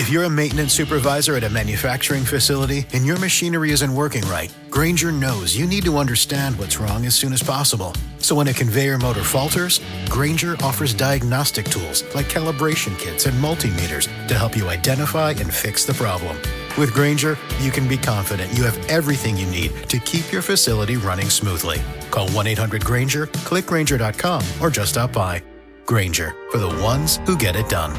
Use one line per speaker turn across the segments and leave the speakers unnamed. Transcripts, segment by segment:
If you're a maintenance supervisor at a manufacturing facility and your machinery isn't working right, Grainger knows you need to understand what's wrong as soon as possible. So when a conveyor motor falters, Grainger offers diagnostic tools like calibration kits and multimeters to help you identify and fix the problem. With Grainger, you can be confident you have everything you need to keep your facility running smoothly. Call 1-800-GRAINGER, click Grainger.com, or just stop by. Grainger, for the ones who get it done.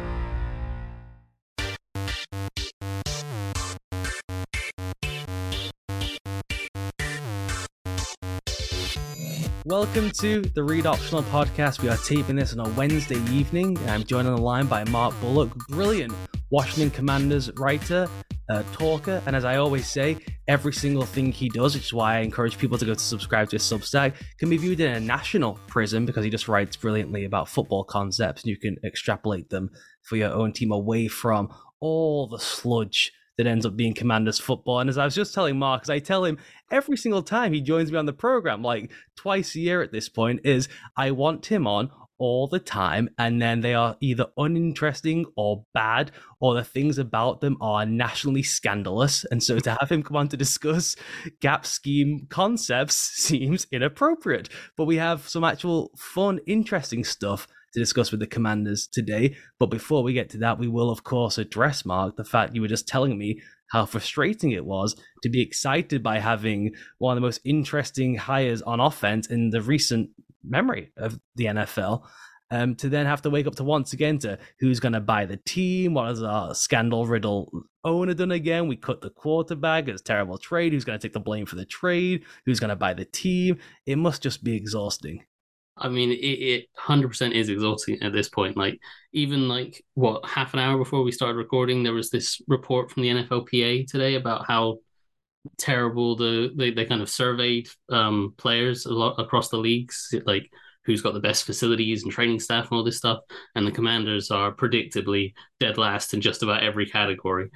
Welcome to the Read Optional Podcast. We are taping this on a Wednesday evening. I'm joined on the line by Mark Bullock, brilliant Washington Commanders writer, talker, and as I always say, every single thing he does, which is why I encourage people to go to subscribe to his Substack, can be viewed in a national prism because he just writes brilliantly about football concepts and you can extrapolate them for your own team away from all the sludge that ends up being Commanders football. And as I was just telling Mark, as I tell him every single time he joins me on the program, like twice a year at this point, is I want him on all the time, and then they are either uninteresting or bad, or the things about them are nationally scandalous. And so to have him come on to discuss gap scheme concepts seems inappropriate. But we have some actual fun, interesting stuff to discuss with the Commanders today. But before we get to that, we will, of course, address, Mark, the fact you were just telling me how frustrating it was to be excited by having one of the most interesting hires on offense in the recent memory of the NFL, to then have to wake up to once again to who's going to buy the team, what has our scandal-riddled owner done again, we cut the quarterback, it's a terrible trade, who's going to take the blame for the trade, who's going to buy the team. It must just be exhausting.
I mean, it 100% is exhausting at this point. Like, even half an hour before we started recording, there was this report from the NFLPA today about how terrible they kind of surveyed players a lot across the leagues, like who's got the best facilities and training staff and all this stuff. And the Commanders are predictably dead last in just about every category.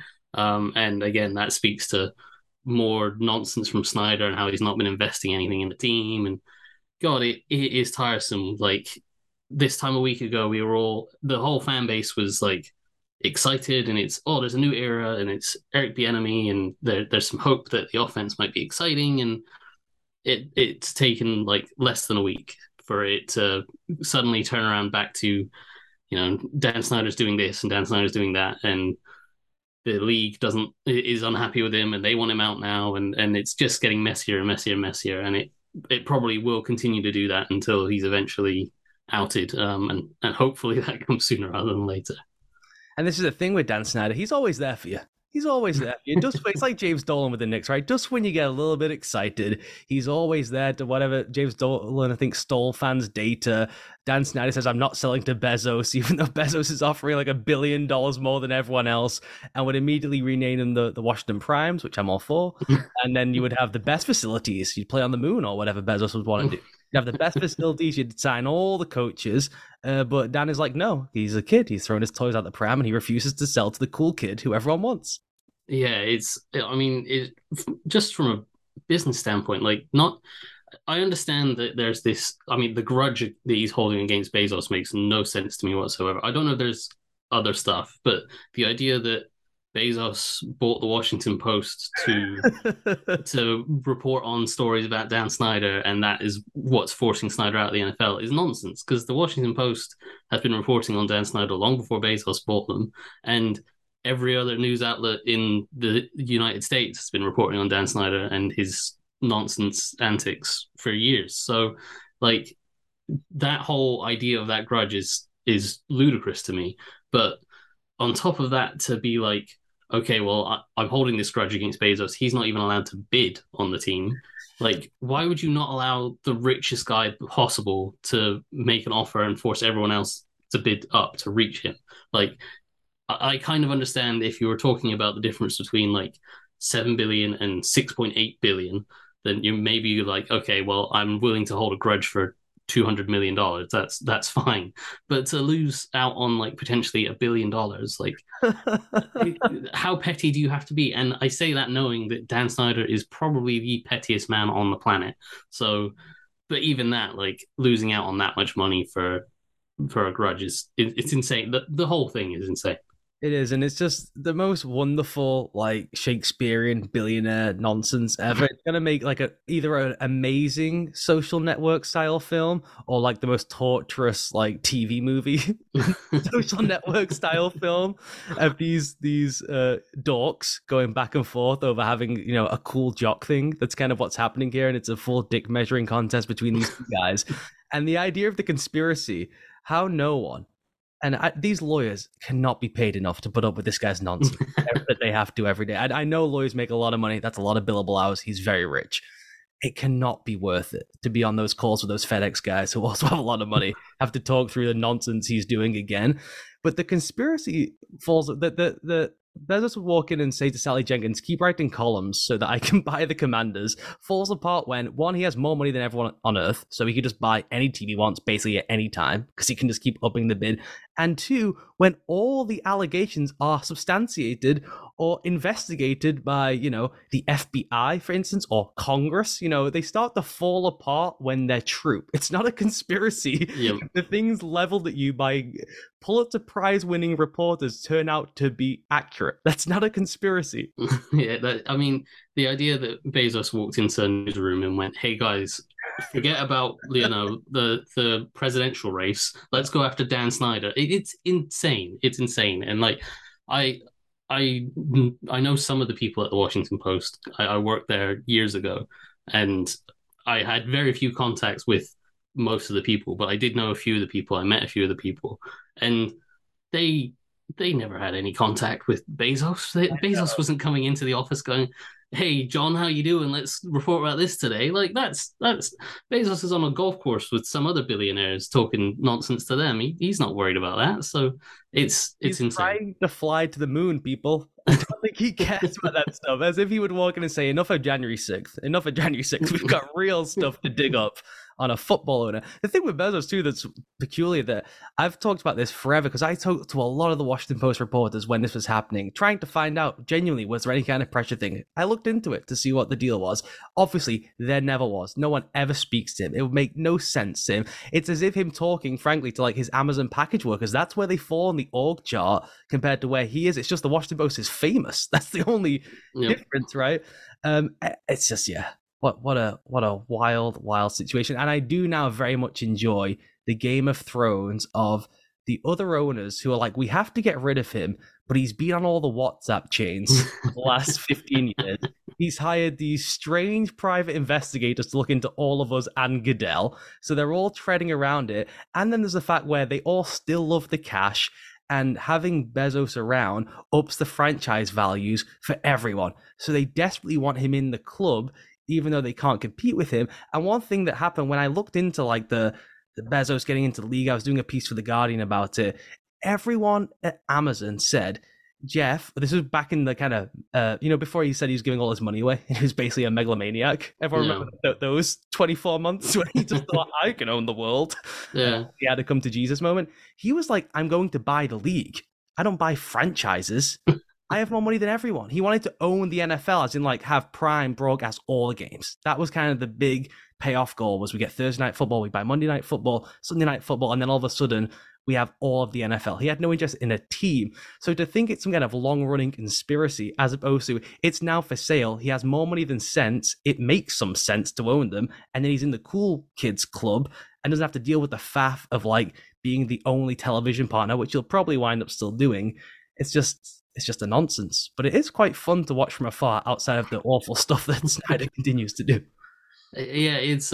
And again, that speaks to more nonsense from Snyder and how he's not been investing anything in the team. And God, it is tiresome. Like, this time a week ago, the whole fan base was like excited, and there's a new era, and it's Eric Bieniemy, and there's some hope that the offense might be exciting, and it's taken like less than a week for it to suddenly turn around back to, Dan Snyder's doing this and Dan Snyder's doing that, and the league is unhappy with him, and they want him out now, and it's just getting messier and messier and messier, and it probably will continue to do that until he's eventually outed, and hopefully that comes sooner rather than later.
And this is the thing with Dan Snyder. He's always there for you. He's always there. It's like James Dolan with the Knicks, right? Just when you get a little bit excited, he's always there to whatever. James Dolan, I think, stole fans' data. Dan Snyder says, I'm not selling to Bezos, even though Bezos is offering like $1 billion more than everyone else, and would immediately rename them the Washington Primes, which I'm all for. And then you would have the best facilities. You'd play on the moon or whatever Bezos would want to do. You'd have the best facilities. You'd sign all the coaches. But Dan is like, no, he's a kid. He's throwing his toys out the pram, and he refuses to sell to the cool kid who everyone wants.
Yeah, just from a business standpoint, I understand that there's this, the grudge that he's holding against Bezos makes no sense to me whatsoever. I don't know if there's other stuff, but the idea that Bezos bought the Washington Post to report on stories about Dan Snyder, and that is what's forcing Snyder out of the NFL, is nonsense, because the Washington Post has been reporting on Dan Snyder long before Bezos bought them, and every other news outlet in the United States has been reporting on Dan Snyder and his nonsense antics for years. So, that whole idea of that grudge is ludicrous to me. But on top of that, to be like, okay, well, I'm holding this grudge against Bezos. He's not even allowed to bid on the team. Like, why would you not allow the richest guy possible to make an offer and force everyone else to bid up to reach him? Like, I kind of understand if you were talking about the difference between like 7 billion and 6.8 billion, then you maybe like, okay, well, I'm willing to hold a grudge for $200 million. That's fine. But to lose out on like potentially $1 billion, like how petty do you have to be? And I say that knowing that Dan Snyder is probably the pettiest man on the planet. So, but even that, like losing out on that much money for a grudge it's insane. The whole thing is insane.
It is, and it's just the most wonderful, like Shakespearean billionaire nonsense ever. It's gonna make like either an amazing social network style film or like the most torturous like TV movie social network style film of these dorks going back and forth over having a cool jock thing. That's kind of what's happening here, and it's a full dick measuring contest between these two guys. And the idea of the conspiracy, how no one. And these lawyers cannot be paid enough to put up with this guy's nonsense that they have to every day. I know lawyers make a lot of money. That's a lot of billable hours. He's very rich. It cannot be worth it to be on those calls with those FedEx guys who also have a lot of money, have to talk through the nonsense he's doing again. But the conspiracy falls. The Bezos would walk in and say to Sally Jenkins, keep writing columns so that I can buy the Commanders, falls apart when, one, he has more money than everyone on Earth, so he could just buy any team he wants basically at any time, because he can just keep upping the bid. And two, when all the allegations are substantiated or investigated by, the FBI, for instance, or Congress, they start to fall apart when they're true. It's not a conspiracy.
Yep.
The things leveled at you by Pulitzer Prize winning reporters turn out to be accurate. That's not a conspiracy.
Yeah, the idea that Bezos walked into a newsroom and went, "Hey guys, forget about the presidential race. Let's go after Dan Snyder." It's insane. It's insane. And like, I know some of the people at the Washington Post. I worked there years ago, and I had very few contacts with most of the people, but I did know a few of the people. I met a few of the people, and they never had any contact with Bezos. Bezos wasn't coming into the office going, "Hey John, how you doing? Let's report about this today." Like that's Bezos is on a golf course with some other billionaires talking nonsense to them. He's not worried about that. So he's insane.
Trying to fly to the moon, people. I don't think he cares about that stuff. As if he would walk in and say, enough of January 6th. Enough of January 6th. We've got real stuff to dig up on a football owner. The thing with Bezos, too, that's peculiar, that I've talked about this forever, because I talked to a lot of the Washington Post reporters when this was happening, trying to find out, genuinely, was there any kind of pressure thing? I looked into it to see what the deal was. Obviously, there never was. No one ever speaks to him. It would make no sense to him. It's as if him talking, frankly, to like his Amazon package workers. That's where they fall on the org chart compared to where he is. It's just the Washington Post is famous. That's the only difference, right? It's just, what a wild situation. And I do now very much enjoy the Game of Thrones of the other owners who are like, we have to get rid of him, but he's been on all the WhatsApp chains for the last 15 years. He's hired these strange private investigators to look into all of us and Goodell. So they're all treading around it. And then there's the fact where they all still love the cash, and having Bezos around ups the franchise values for everyone. So they desperately want him in the club, even though they can't compete with him. And one thing that happened when I looked into like the Bezos getting into the league, I was doing a piece for The Guardian about it. Everyone at Amazon said, Jeff, this was back in the kind of, before he said he was giving all his money away. He was basically a megalomaniac. Everyone remember those 24 months when he just thought, I can own the world.
Yeah.
He had to come to Jesus moment. He was like, I'm going to buy the league. I don't buy franchises. I have more money than everyone. He wanted to own the NFL, as in like have Prime broadcast all the games. That was kind of the big payoff goal, was we get Thursday night football, we buy Monday night football, Sunday night football, and then all of a sudden we have all of the NFL. He had no interest in a team. So to think it's some kind of long-running conspiracy, as opposed to it's now for sale, he has more money than sense, it makes some sense to own them, and then he's in the cool kids club and doesn't have to deal with the faff of like being the only television partner, which he'll probably wind up still doing. It's just a nonsense. But it is quite fun to watch from afar, outside of the awful stuff that Snyder continues to do.
Yeah, it's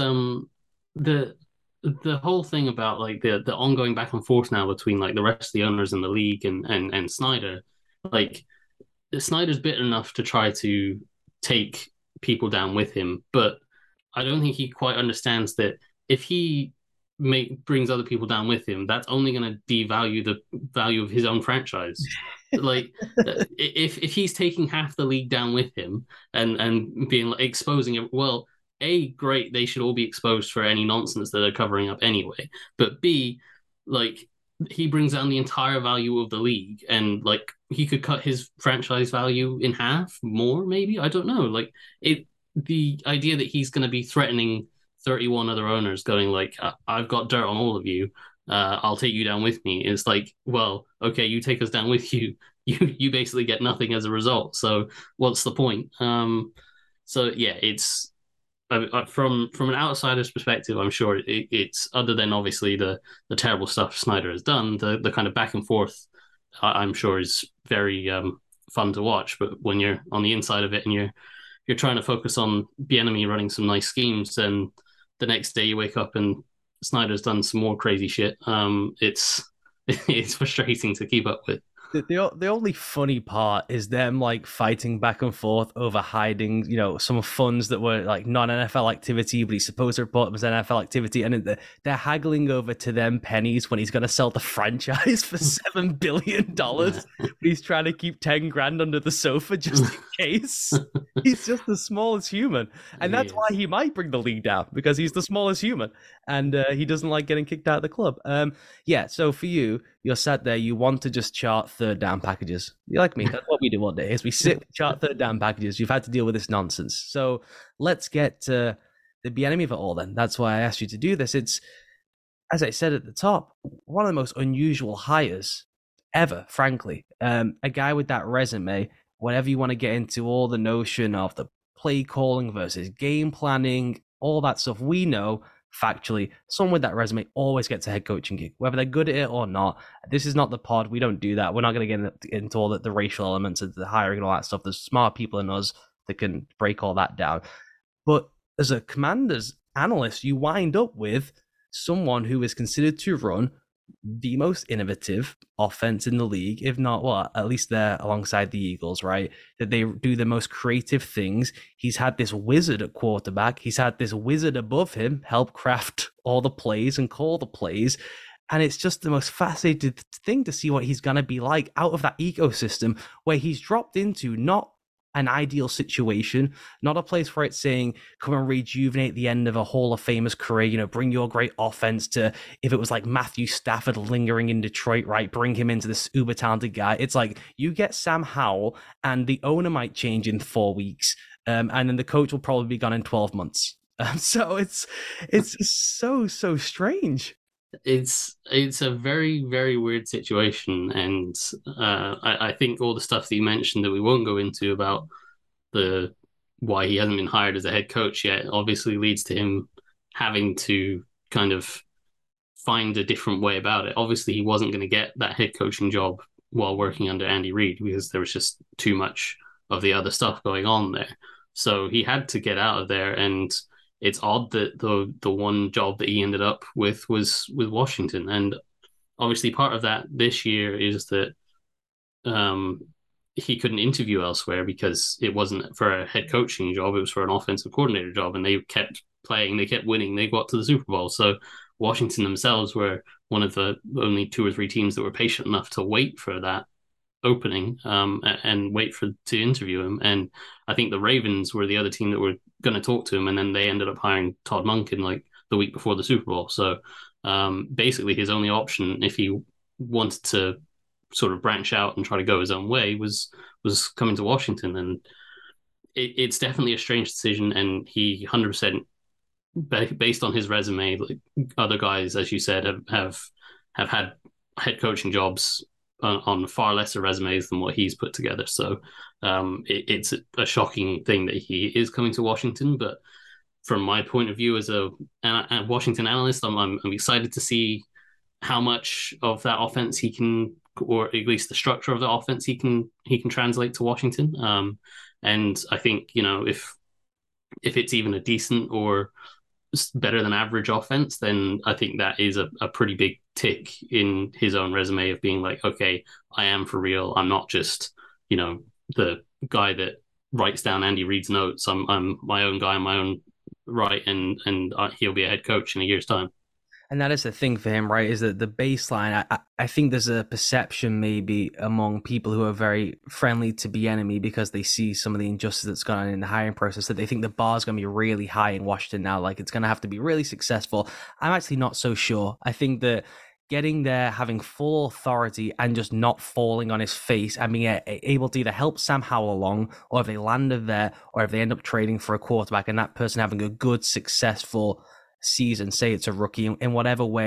the whole thing about like the ongoing back and forth now between like the rest of the owners in the league and Snyder. Like, Snyder's bitter enough to try to take people down with him, but I don't think he quite understands that if he brings other people down with him, that's only going to devalue the value of his own franchise. Like, if he's taking half the league down with him and being like, exposing it, well, A, great, they should all be exposed for any nonsense that they're covering up anyway. But B, like, he brings down the entire value of the league, and like he could cut his franchise value in half, more maybe. I don't know. Like, the idea that he's going to be threatening 31 other owners, going like, I've got dirt on all of you, I'll take you down with me. It's like, well, okay, you take us down with you. You basically get nothing as a result. So what's the point? So yeah, it's from an outsider's perspective, I'm sure it's other than obviously the terrible stuff Snyder has done, the kind of back and forth, I'm sure is very fun to watch. But when you're on the inside of it and you're trying to focus on Bieniemy running some nice schemes, and the next day you wake up and Snyder's done some more crazy shit. It's it's frustrating to keep up with.
The only funny part is them like fighting back and forth over hiding, some funds that were like non-NFL activity, but he's supposed to report them as NFL activity, and they're haggling over to them pennies when he's going to sell the franchise for $7 billion. But he's trying to keep 10 grand under the sofa just in case. He's just the smallest human, and that's why he might bring the league down, because he's the smallest human, and he doesn't like getting kicked out of the club. So for you, you're sat there, you want to just chart third down packages. You're like me, that's what we do one day, is we sit, chart third down packages. You've had to deal with this nonsense. So let's get to the Bieniemy of it all then. That's why I asked you to do this. It's, as I said at the top, one of the most unusual hires ever, frankly. A guy with that resume, whatever you want to get into, all the notion of the play calling versus game planning, all that stuff, we know factually, someone with that resume always gets a head coaching gig, whether they're good at it or not. This is not the pod. We don't do that. We're not going to get into all the racial elements of the hiring and all that stuff. There's smart people in us that can break all that down. But as a Commanders analyst, you wind up with someone who is considered to run the most innovative offense in the league, if not, well, at least they're alongside the Eagles, right? That they do the most creative things. He's had this wizard at quarterback. He's had this wizard above him help craft all the plays and call the plays. And it's just the most fascinating thing to see what he's going to be like out of that ecosystem where he's dropped into not an ideal situation, not a place where it's saying, come and rejuvenate the end of a Hall of Famer's career, bring your great offense to, if it was like Matthew Stafford lingering in Detroit, right, bring him into this uber talented guy. It's like, you get Sam Howell and the owner might change in 4 weeks, and then the coach will probably be gone in 12 months. So it's so strange.
It's a very, very weird situation, and I think all the stuff that you mentioned that we won't go into about the why he hasn't been hired as a head coach yet obviously leads to him having to kind of find a different way about it. Obviously, he wasn't going to get that head coaching job while working under Andy Reid because there was just too much of the other stuff going on there. So he had to get out of there, and it's odd that the one job that he ended up with was with Washington. And obviously part of that this year is that he couldn't interview elsewhere because it wasn't for a head coaching job, it was for an offensive coordinator job, and they kept playing, they kept winning, they got to the Super Bowl. So Washington themselves were one of the only 2 or 3 teams that were patient enough to wait for that opening and wait to interview him. And I think the Ravens were the other team that were going to talk to him, and then they ended up hiring Todd Monken like the week before the Super Bowl. So basically his only option, if he wanted to sort of branch out and try to go his own way, was coming to Washington. And it's definitely a strange decision, and he 100%, based on his resume, like other guys, as you said, have had head coaching jobs on far lesser resumes than what he's put together. So it's a shocking thing that he is coming to Washington. But from my point of view as a Washington analyst, I'm excited to see how much of that offense he can, or at least the structure of the offense he can translate to Washington. And I think, if it's even a decent or better than average offense, then I think that is a pretty big tick in his own resume of being like, okay, I am for real. I'm not just, the guy that writes down Andy Reid's notes. I'm my own guy in my own right, and he'll be a head coach in a year's time.
And that is the thing for him, right? Is that the baseline, I think there's a perception maybe among people who are very friendly to Bieniemy because they see some of the injustice that's gone on in the hiring process, that they think the bar's going to be really high in Washington now. Like, it's going to have to be really successful. I'm actually not so sure. I think that getting there, having full authority and just not falling on his face and being able to either help Sam Howell along, or if they landed there, or if they end up trading for a quarterback and that person having a good, successful season, say it's a rookie, in whatever way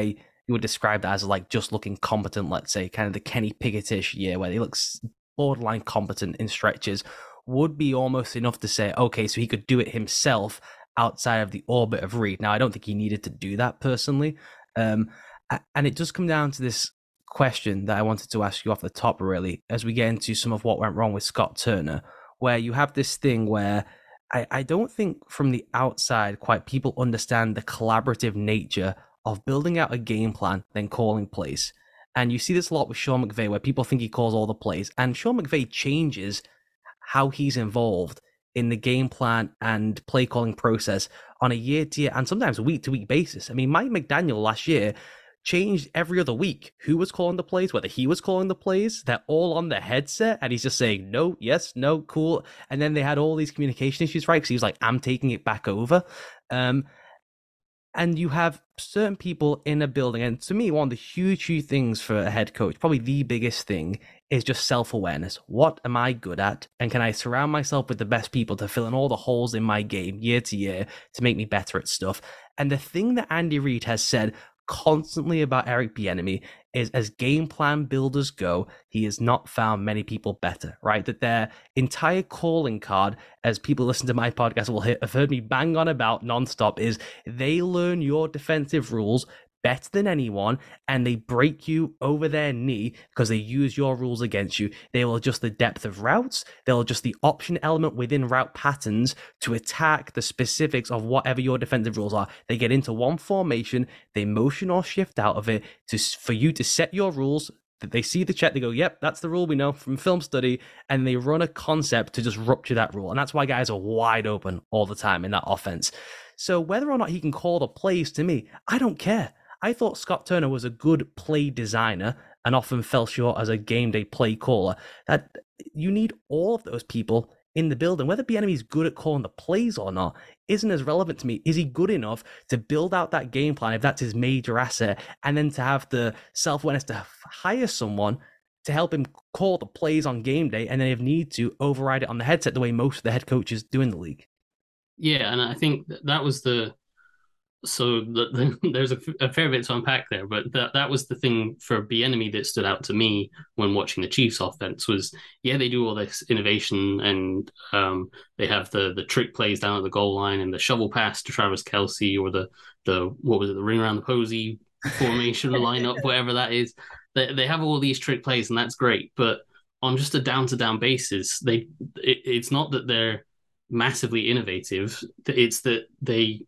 you would describe that as like just looking competent, let's say, kind of the Kenny Pickett-ish year where he looks borderline competent in stretches, would be almost enough to say, okay, so he could do it himself outside of the orbit of Reid. Now, I don't think he needed to do that personally. And it does come down to this question that I wanted to ask you off the top, really, as we get into some of what went wrong with Scott Turner, where you have this thing where I don't think from the outside quite people understand the collaborative nature of building out a game plan, then calling plays. And you see this a lot with Sean McVay, where people think he calls all the plays, and Sean McVay changes how he's involved in the game plan and play calling process on a year-to-year and sometimes week-to-week basis. I mean, Mike McDaniel last year changed every other week who was calling the plays, whether he was calling the plays. They're all on the headset, and he's just saying, no, yes, no, cool. And then they had all these communication issues, right? Because he was like, I'm taking it back over. And you have certain people in a building. And to me, one of the huge things for a head coach, probably the biggest thing, is just self-awareness. What am I good at? And can I surround myself with the best people to fill in all the holes in my game year to year to make me better at stuff? And the thing that Andy Reid has said constantly about Eric Bieniemy is, as game plan builders go, he has not found many people better, right? That their entire calling card, as people listen to my podcast will have heard me bang on about nonstop, is they learn your defensive rules better than anyone, and they break you over their knee because they use your rules against you. They will adjust the depth of routes. They'll adjust the option element within route patterns to attack the specifics of whatever your defensive rules are. They get into one formation, they motion or shift out of it for you to set your rules. They see the check, they go, yep, that's the rule we know from film study, and they run a concept to just rupture that rule. And that's why guys are wide open all the time in that offense. So whether or not he can call the plays, to me, I don't care. I thought Scott Turner was a good play designer and often fell short as a game day play caller. That you need all of those people in the building. Whether Bieniemy's good at calling the plays or not isn't as relevant to me. Is he good enough to build out that game plan if that's his major asset, and then to have the self-awareness to hire someone to help him call the plays on game day, and then if need to override it on the headset the way most of the head coaches do in the league?
Yeah, and I think that was there's a fair bit to unpack there, but that was the thing for Bieniemy that stood out to me when watching the Chiefs offense was, yeah, they do all this innovation, and they have the trick plays down at the goal line and the shovel pass to Travis Kelce, or the ring around the posy formation lineup, whatever that is. They have all these trick plays, and that's great, but on just a down-to-down basis, it's not that they're massively innovative. It's that they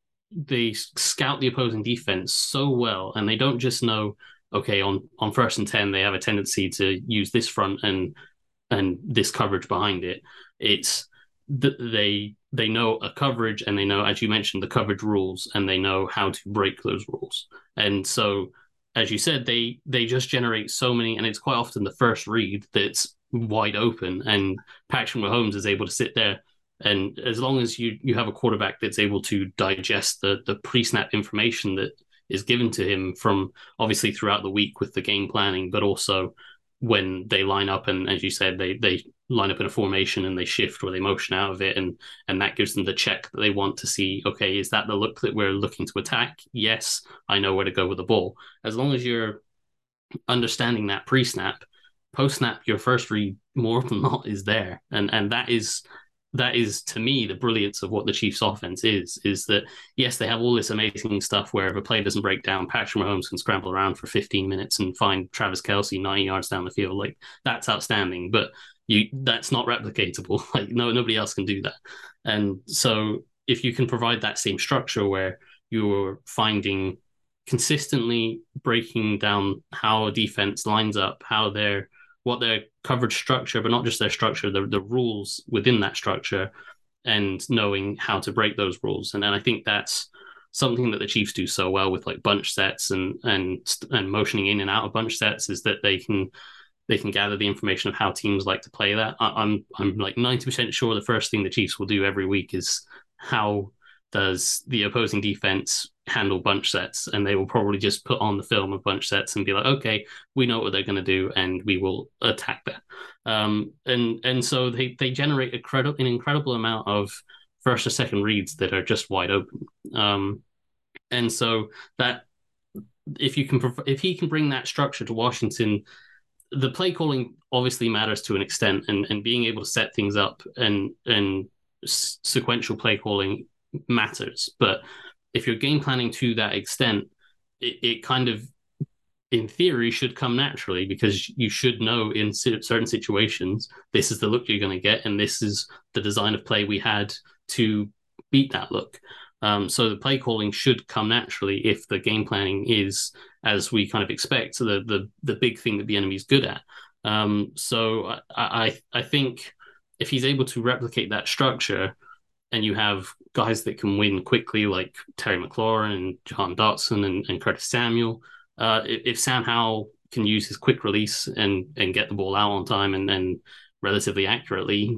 scout the opposing defense so well, and they don't just know, okay, on 1st and 10 they have a tendency to use this front and this coverage behind it. It's that they know a coverage, and they know, as you mentioned, the coverage rules, and they know how to break those rules. And so, as you said, they just generate so many, and it's quite often the first read that's wide open, and Patrick Mahomes is able to sit there. And as long as you have a quarterback that's able to digest the pre-snap information that is given to him from, obviously, throughout the week with the game planning, but also when they line up, and as you said, they line up in a formation and they shift or they motion out of it, and that gives them the check that they want to see, okay, is that the look that we're looking to attack? Yes, I know where to go with the ball. As long as you're understanding that pre-snap, post-snap, your first read more often than not is there. And that is, to me, the brilliance of what the Chiefs offense is that, yes, they have all this amazing stuff where if a play doesn't break down, Patrick Mahomes can scramble around for 15 minutes and find Travis Kelce 90 yards down the field. Like, that's outstanding, but that's not replicatable. Like, nobody else can do that. And so if you can provide that same structure where you're finding consistently breaking down how a defense lines up, what their coverage structure, but not just their structure, the rules within that structure, and knowing how to break those rules. And I think that's something that the Chiefs do so well with, like, bunch sets and motioning in and out of bunch sets, is that they can gather the information of how teams like to play that. I'm like 90% sure the first thing the Chiefs will do every week is, how does the opposing defense handle bunch sets? And they will probably just put on the film of bunch sets and be like, okay, we know what they're going to do, and we will attack that. And so they generate an incredible amount of first or second reads that are just wide open. And so that if he can bring that structure to Washington, the play calling obviously matters to an extent, and being able to set things up and sequential play calling matters. But if you're game planning to that extent, it kind of, in theory, should come naturally, because you should know in certain situations this is the look you're going to get, and this is the design of play we had to beat that look. So the play calling should come naturally if the game planning is as we kind of expect. So the big thing that Bieniemy is good at. So I think if he's able to replicate that structure, and you have guys that can win quickly like Terry McLaurin and Jahan Dotson and Curtis Samuel, if Sam Howell can use his quick release and get the ball out on time and relatively accurately,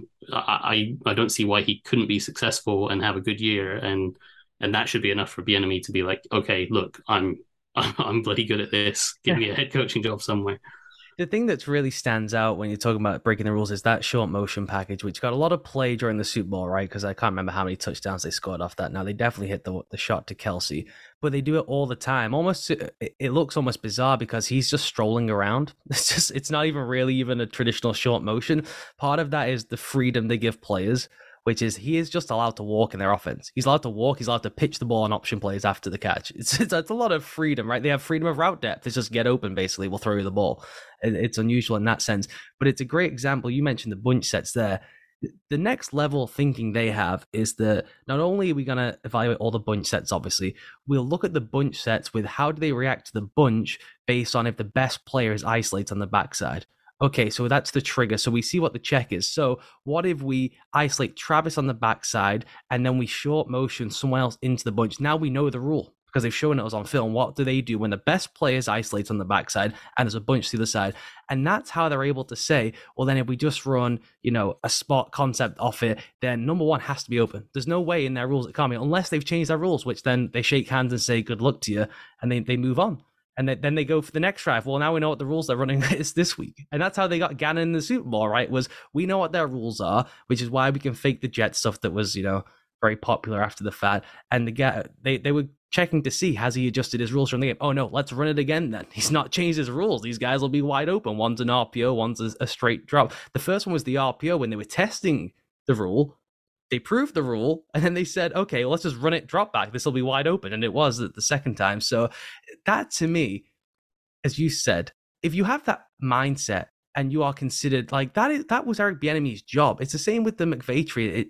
I don't see why he couldn't be successful and have a good year, and that should be enough for Bieniemy to be like, okay, look, I'm bloody good at this. Give me a head coaching job somewhere.
The thing that really stands out when you're talking about breaking the rules is that short motion package, which got a lot of play during the Super Bowl, right? Because I can't remember how many touchdowns they scored off that. Now, they definitely hit the shot to Kelsey, but they do it all the time. Almost, it looks almost bizarre because he's just strolling around. It's not even a traditional short motion. Part of that is the freedom they give players, which is he is just allowed to walk in their offense. He's allowed to walk. He's allowed to pitch the ball on option plays after the catch. It's a lot of freedom, right? They have freedom of route depth. It's just get open, basically. We'll throw you the ball. It's unusual in that sense. But it's a great example. You mentioned the bunch sets there. The next level thinking they have is that not only are we going to evaluate all the bunch sets, obviously, we'll look at the bunch sets with how do they react to the bunch based on if the best player is isolated on the backside. Okay, so that's the trigger. So we see what the check is. So what if we isolate Travis on the backside and then we short motion someone else into the bunch? Now we know the rule because they've shown it us on film. What do they do when the best player is isolated on the backside and there's a bunch to the other side? And that's how they're able to say, well, then if we just run, a spot concept off it, then number one has to be open. There's no way in their rules it can't be, unless they've changed their rules, which then they shake hands and say, good luck to you, and they move on. And then they go for the next drive. Well, now we know what the rules they're running is this week. And that's how they got Gannon in the Super Bowl, right? Was we know what their rules are, which is why we can fake the jet stuff that was, very popular after the fact. And they were checking to see, has he adjusted his rules from the game? Oh, no, let's run it again then. He's not changed his rules. These guys will be wide open. One's an RPO, one's a straight drop. The first one was the RPO when they were testing the rule. They proved the rule, and then they said, okay, well, let's just run it drop back. This will be wide open. And it was the second time. So that, to me, as you said, if you have that mindset and you are considered like that was Eric Bieniemy's job. It's the same with the McVay tree.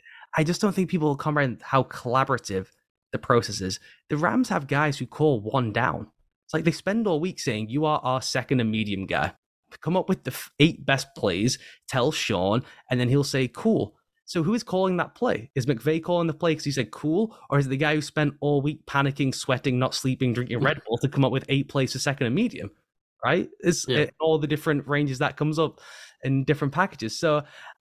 I just don't think people will comprehend how collaborative the process is. The Rams have guys who call one down. It's like they spend all week saying, you are our second and medium guy. Come up with the 8 best plays, tell Sean, and then he'll say, cool. So who is calling that play? Is McVay calling the play because he said cool? Or is it the guy who spent all week panicking, sweating, not sleeping, drinking Red Bull to come up with 8 plays for second and medium? Right? It's all the different ranges that comes up in different packages. So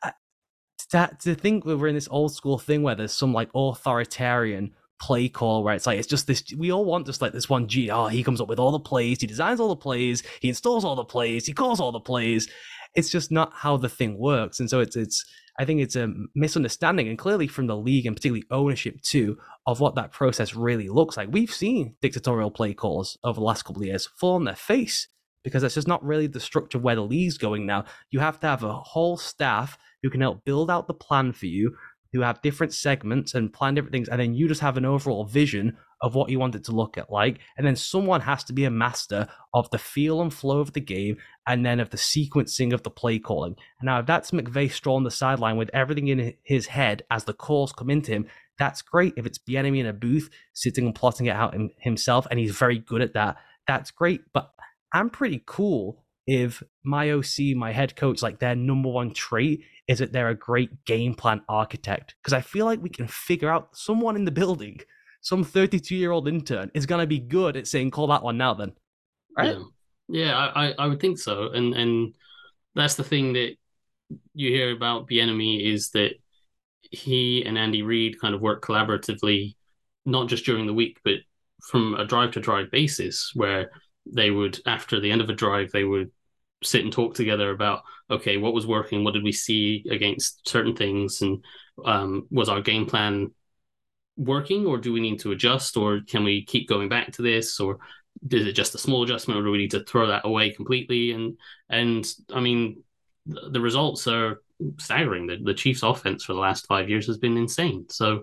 to think that we're in this old school thing where there's some like authoritarian play call where it's like, it's just this, we all want just like this one G, he comes up with all the plays, he designs all the plays, he installs all the plays, he calls all the plays. It's just not how the thing works. And so it's I think it's a misunderstanding, and clearly from the league and particularly ownership too, of what that process really looks like. We've seen dictatorial play calls over the last couple of years fall on their face because that's just not really the structure where the league's going now. You have to have a whole staff who can help build out the plan for you, who have different segments and plan different things, and then you just have an overall vision of what you want it to look at like. And then someone has to be a master of the feel and flow of the game and then of the sequencing of the play calling. And now if that's McVay strolling the sideline with everything in his head as the calls come into him, that's great. If it's Bieniemy in a booth sitting and plotting it out himself, and he's very good at that, that's great. But I'm pretty cool if my OC, my head coach, like their number one trait is that they're a great game plan architect. Because I feel like we can figure out someone in the building, some 32-year-old intern is going to be good at saying, call that one now then. Right?
Yeah, I would think so. And that's the thing that you hear about Bieniemy is that he and Andy Reid kind of work collaboratively, not just during the week, but from a drive-to-drive basis, where they would, after the end of a drive, they would sit and talk together about, okay, what was working? What did we see against certain things? And was our game plan working, or do we need to adjust, or can we keep going back to this? Or is it just a small adjustment, or do we need to throw that away completely? And I mean, the results are staggering. The Chiefs' offense for the last 5 years has been insane. So,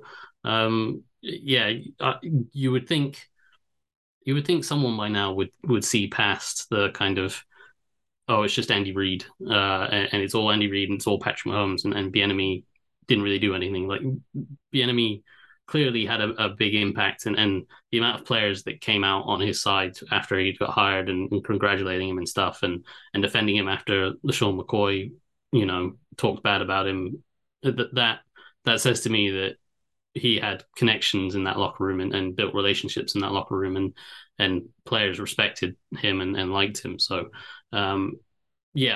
yeah, you would think someone by now would see past the kind of, oh, it's just Andy Reid, and it's all Andy Reid and it's all Patrick Mahomes, and Bieniemy didn't really do anything. Like Bieniemy clearly had a big impact, and the amount of players that came out on his side after he got hired and congratulating him and stuff, and defending him after LaShawn McCoy, talked bad about him. That says to me that he had connections in that locker room and built relationships in that locker room, and players respected him and liked him. So, yeah,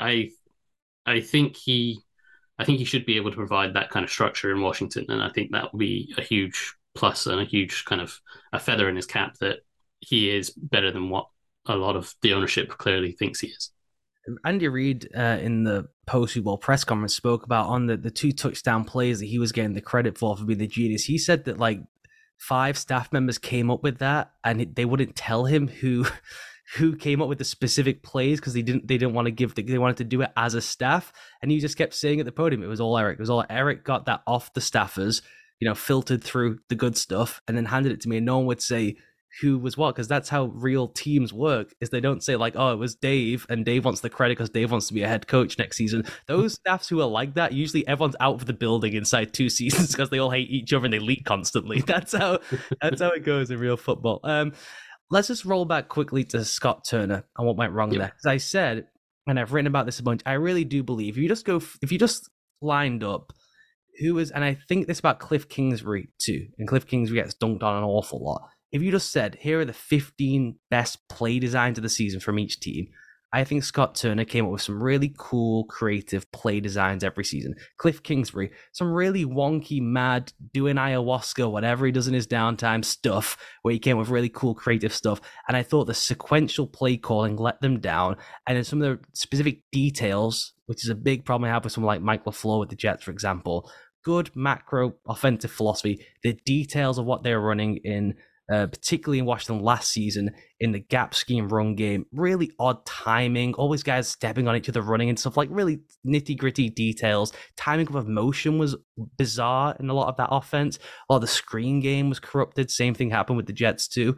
I think he should be able to provide that kind of structure in Washington, and I think that will be a huge plus and a huge kind of a feather in his cap that he is better than what a lot of the ownership clearly thinks he is.
Andy Reid in the post-Super Bowl press conference spoke about on the 2 touchdown plays that he was getting the credit for being the genius. He said that like 5 staff members came up with that, and they wouldn't tell him who came up with the specific plays because they didn't want to they wanted to do it as a staff, and he just kept saying at the podium it was all Eric. It was all Eric got that off the staffers, filtered through the good stuff, and then handed it to me, and no one would say who was what, because that's how real teams work. Is they don't say like, oh, it was Dave, and Dave wants the credit because Dave wants to be a head coach next season. Those staffs who are like that, usually everyone's out of the building inside 2 seasons because they all hate each other and they leak constantly. That's how it goes in real football. Let's just roll back quickly to Scott Turner and what went wrong there. As I said, and I've written about this a bunch, I really do believe if you just lined up who is, and I think this about Cliff Kingsbury too, and Cliff Kingsbury gets dunked on an awful lot. If you just said, here are the 15 best play designs of the season from each team, I think Scott Turner came up with some really cool, creative play designs every season. Cliff Kingsbury, some really wonky, mad, doing ayahuasca, whatever he does in his downtime stuff, where he came up with really cool, creative stuff. And I thought the sequential play calling let them down. And then some of the specific details, which is a big problem I have with someone like Mike LaFleur with the Jets, for example, good macro offensive philosophy, the details of what they're running in, particularly in Washington last season in the gap scheme run game, really odd timing, always guys stepping on each other, running and stuff, like really nitty gritty details. Timing of motion was bizarre in a lot of that offense. A lot of the screen game was corrupted. Same thing happened with the Jets too.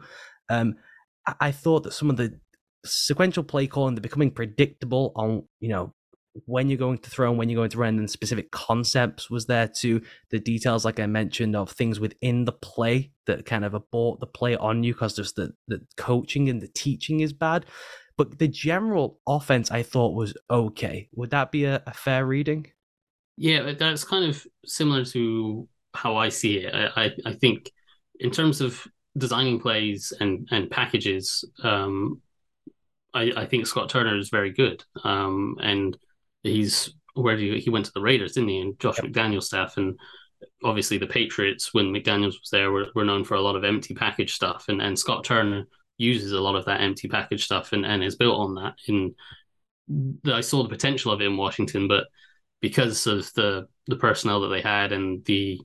I thought that some of the sequential play calling, they're becoming predictable on, when you're going to throw and when you're going to run, and specific concepts was there too. The details, like I mentioned, of things within the play that kind of abort the play on you because just the coaching and the teaching is bad. But the general offense I thought was okay. Would that be a fair reading?
Yeah, that's kind of similar to how I see it. I think in terms of designing plays and packages, I think Scott Turner is very good. And he went to the Raiders, didn't he? And Josh McDaniel's staff, and obviously the Patriots, when McDaniels was there, were known for a lot of empty package stuff, and Scott Turner uses a lot of that empty package stuff and is built on that. I saw the potential of it in Washington, but because of the personnel that they had and the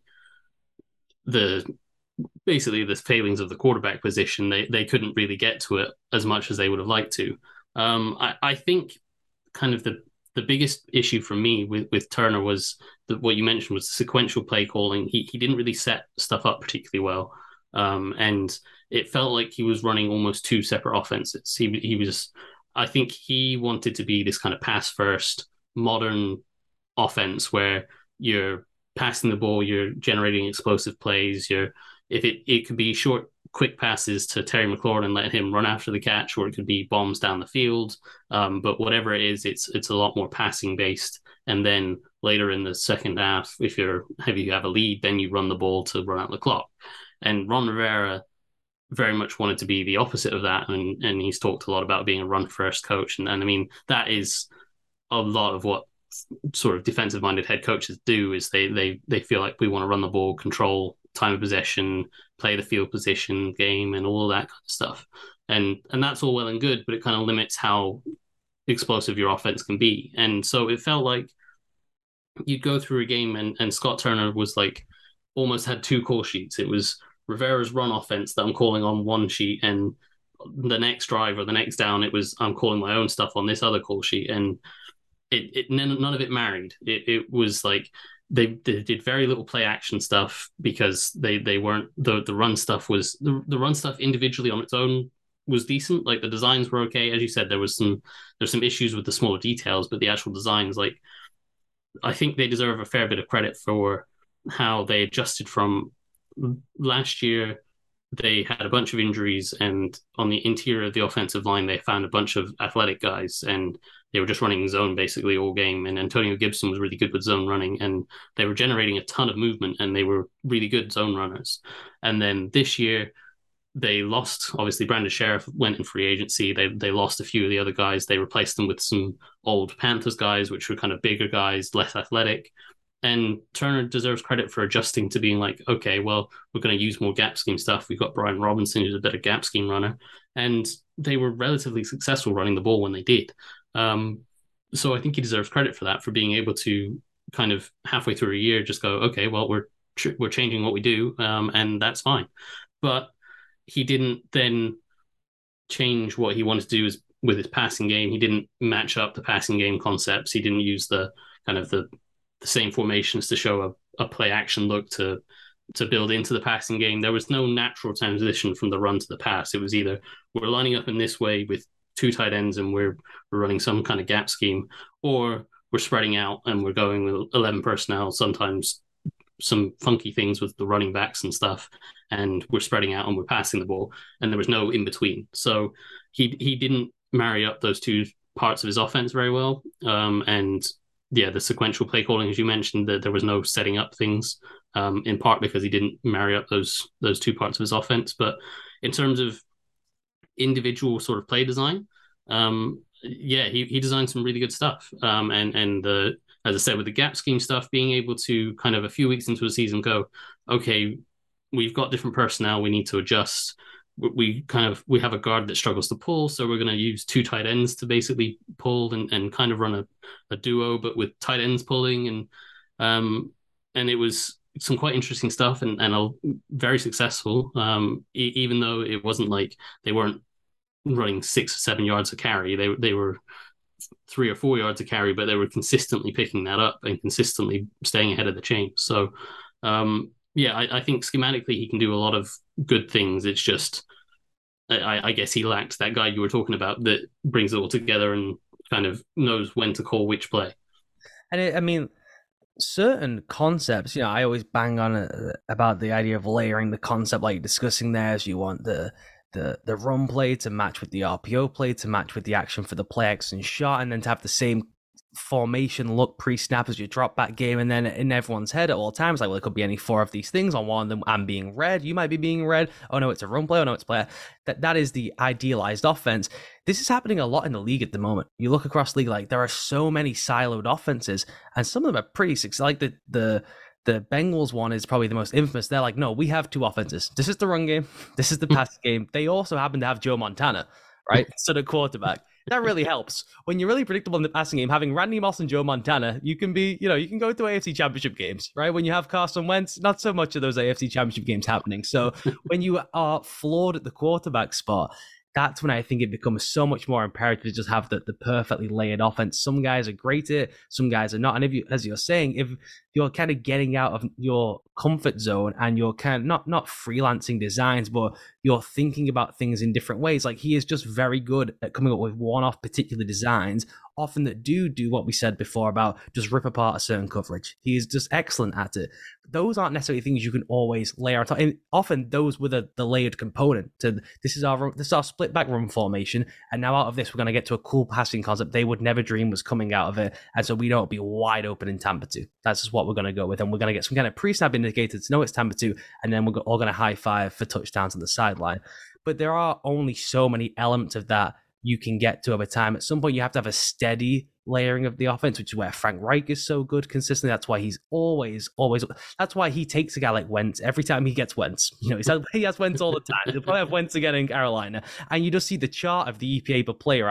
basically the failings of the quarterback position, they couldn't really get to it as much as they would have liked to. I think kind of the biggest issue for me with Turner was what you mentioned was the sequential play calling. He didn't really set stuff up particularly well. And it felt like he was running almost 2 separate offenses. I think he wanted to be this kind of pass first modern offense where you're passing the ball, you're generating explosive plays, if it could be short, quick passes to Terry McLaurin and let him run after the catch, or it could be bombs down the field. But whatever it is, it's a lot more passing based. And then later in the second half, if you have a lead, then you run the ball to run out the clock. And Ron Rivera very much wanted to be the opposite of that, and he's talked a lot about being a run first coach. And I mean, that is a lot of what sort of defensive minded head coaches do, is they feel like we want to run the ball, control time of possession, play the field position game, and all of that kind of stuff. And that's all well and good, but it kind of limits how explosive your offense can be. And so it felt like you'd go through a game and Scott Turner was like almost had 2 call sheets. It was Rivera's run offense that I'm calling on one sheet, and the next drive or the next down, it was I'm calling my own stuff on this other call sheet, and none of it married. It was like they did very little play action stuff because they weren't the run stuff was the run stuff individually on its own was decent. Like the designs were okay, as you said. There's some issues with the smaller details, but the actual designs, like I think they deserve a fair bit of credit for how they adjusted from last year. They had a bunch of injuries, and on the interior of the offensive line, they found a bunch of athletic guys, and they were just running zone basically all game. And Antonio Gibson was really good with zone running, and they were generating a ton of movement, and they were really good zone runners. And then this year, they lost. Obviously, Brandon Sheriff went in free agency. They lost a few of the other guys. They replaced them with some old Panthers guys, which were kind of bigger guys, less athletic. And Turner deserves credit for adjusting to being like, okay, well, we're going to use more gap scheme stuff. We've got Brian Robinson, who's a better gap scheme runner. And they were relatively successful running the ball when they did. So I think he deserves credit for that, for being able to kind of halfway through a year just go, okay, well, we're changing what we do, and that's fine. But he didn't then change what he wanted to do with his passing game. He didn't match up the passing game concepts. He didn't use the kind of the same formations to show a play action look to build into the passing game. There was no natural transition from the run to the pass. It was either we're lining up in this way with two tight ends and we're running some kind of gap scheme, or we're spreading out and we're going with 11 personnel, sometimes some funky things with the running backs and stuff, and we're spreading out and we're passing the ball, and there was no in between. So he didn't marry up those two parts of his offense very well. And yeah, the sequential play calling, as you mentioned, that there was no setting up things, in part because he didn't marry up those two parts of his offense. But in terms of individual sort of play design, yeah, he designed some really good stuff. And the, as I said, with the gap scheme stuff, being able to kind of a few weeks into a season go, okay, we've got different personnel, we need to adjust. We have a guard that struggles to pull, so we're going to use two tight ends to basically pull and kind of run a duo, but with tight ends pulling, and it was some quite interesting stuff and very successful. Even though it wasn't like they weren't running 6 or 7 yards a carry, they were 3 or 4 yards a carry, but they were consistently picking that up and consistently staying ahead of the chain. So yeah, I think schematically he can do a lot of good things. It's just, I guess he lacked that guy you were talking about that brings it all together and kind of knows when to call which play.
And I mean, certain concepts, I always bang on about the idea of layering the concept like you're discussing there, as you want the run play to match with the RPO play, to match with the action for the play action shot, and then to have the same formation look pre-snap as your drop back game. And then in everyone's head at all times, like, well, it could be any 4 of these things. On one of them, I'm being read, you might be being read. Oh no, it's a run play. Oh no, it's player. That is the idealized offense. This is happening a lot in the league at the moment. You look across the league, like there are so many siloed offenses, and some of them are pretty successful. Like the Bengals one is probably the most infamous. They're like, no, we have 2 offenses. This is the run game. This is the pass game. They also happen to have Joe Montana, right? So the quarterback. That really helps. When you're really predictable in the passing game, having Randy Moss and Joe Montana, you can be, you can go to AFC Championship games, right? When you have Carson Wentz, not so much of those AFC Championship games happening. So when you are flawed at the quarterback spot, that's when I think it becomes so much more imperative to just have the perfectly layered offense. Some guys are great at it, some guys are not. And if you, as you're saying, if you're kind of getting out of your comfort zone and you're kind of not freelancing designs, but you're thinking about things in different ways, like he is just very good at coming up with one-off particular designs, often that do what we said before about just rip apart a certain coverage. He is just excellent at it. Those aren't necessarily things you can always layer on top. And often those were the layered component to this is our split back run formation, and now out of this we're going to get to a cool passing concept they would never dream was coming out of it, and so we don't be wide open in Tampa 2. That's just what we're going to go with, and we're going to get some kind of pre-snap indicator to know it's Tampa 2, and then we're all going to high five for touchdowns on the sideline. But there are only so many elements of that you can get to over time. At some point, you have to have a steady layering of the offense, which is where Frank Reich is so good consistently. That's why he's always. That's why he takes a guy like Wentz every time he gets Wentz. He has Wentz all the time. He'll probably have Wentz again in Carolina, and you just see the chart of the EPA per play, right?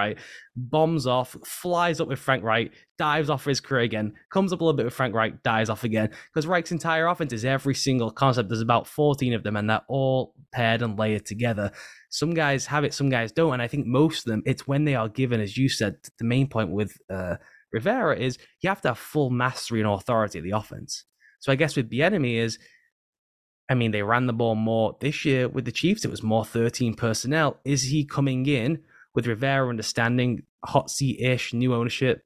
bombs off, flies up with Frank Reich, dives off for his career again, comes up a little bit with Frank Reich, dives off again. Because Reich's entire offense is every single concept. There's about 14 of them, and they're all paired and layered together. Some guys have it, some guys don't. And I think most of them, it's when they are given, as you said, the main point with Rivera is you have to have full mastery and authority of the offense. So I guess with Bieniemy is, I mean, they ran the ball more this year with the Chiefs. It was more 13 personnel. Is he coming in with Rivera understanding hot seat-ish, new ownership,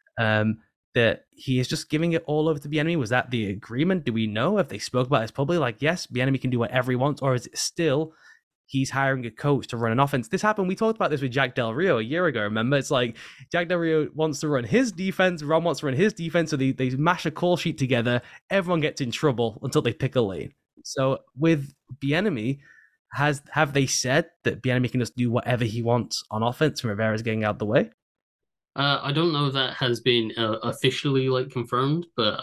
that he is just giving it all over to Bieniemy? Was that the agreement? Do we know if they spoke about this publicly? Like, yes, Bieniemy can do whatever he wants, or is it still he's hiring a coach to run an offense? This happened. We talked about this with Jack Del Rio a year ago. Remember, it's like Jack Del Rio wants to run his defense, Ron wants to run his defense, so they mash a call sheet together. Everyone gets in trouble until they pick a lane. So with Bieniemy, have they said that Bieniemy can just do whatever he wants on offense and Rivera's getting out the way?
I don't know if that has been officially confirmed, but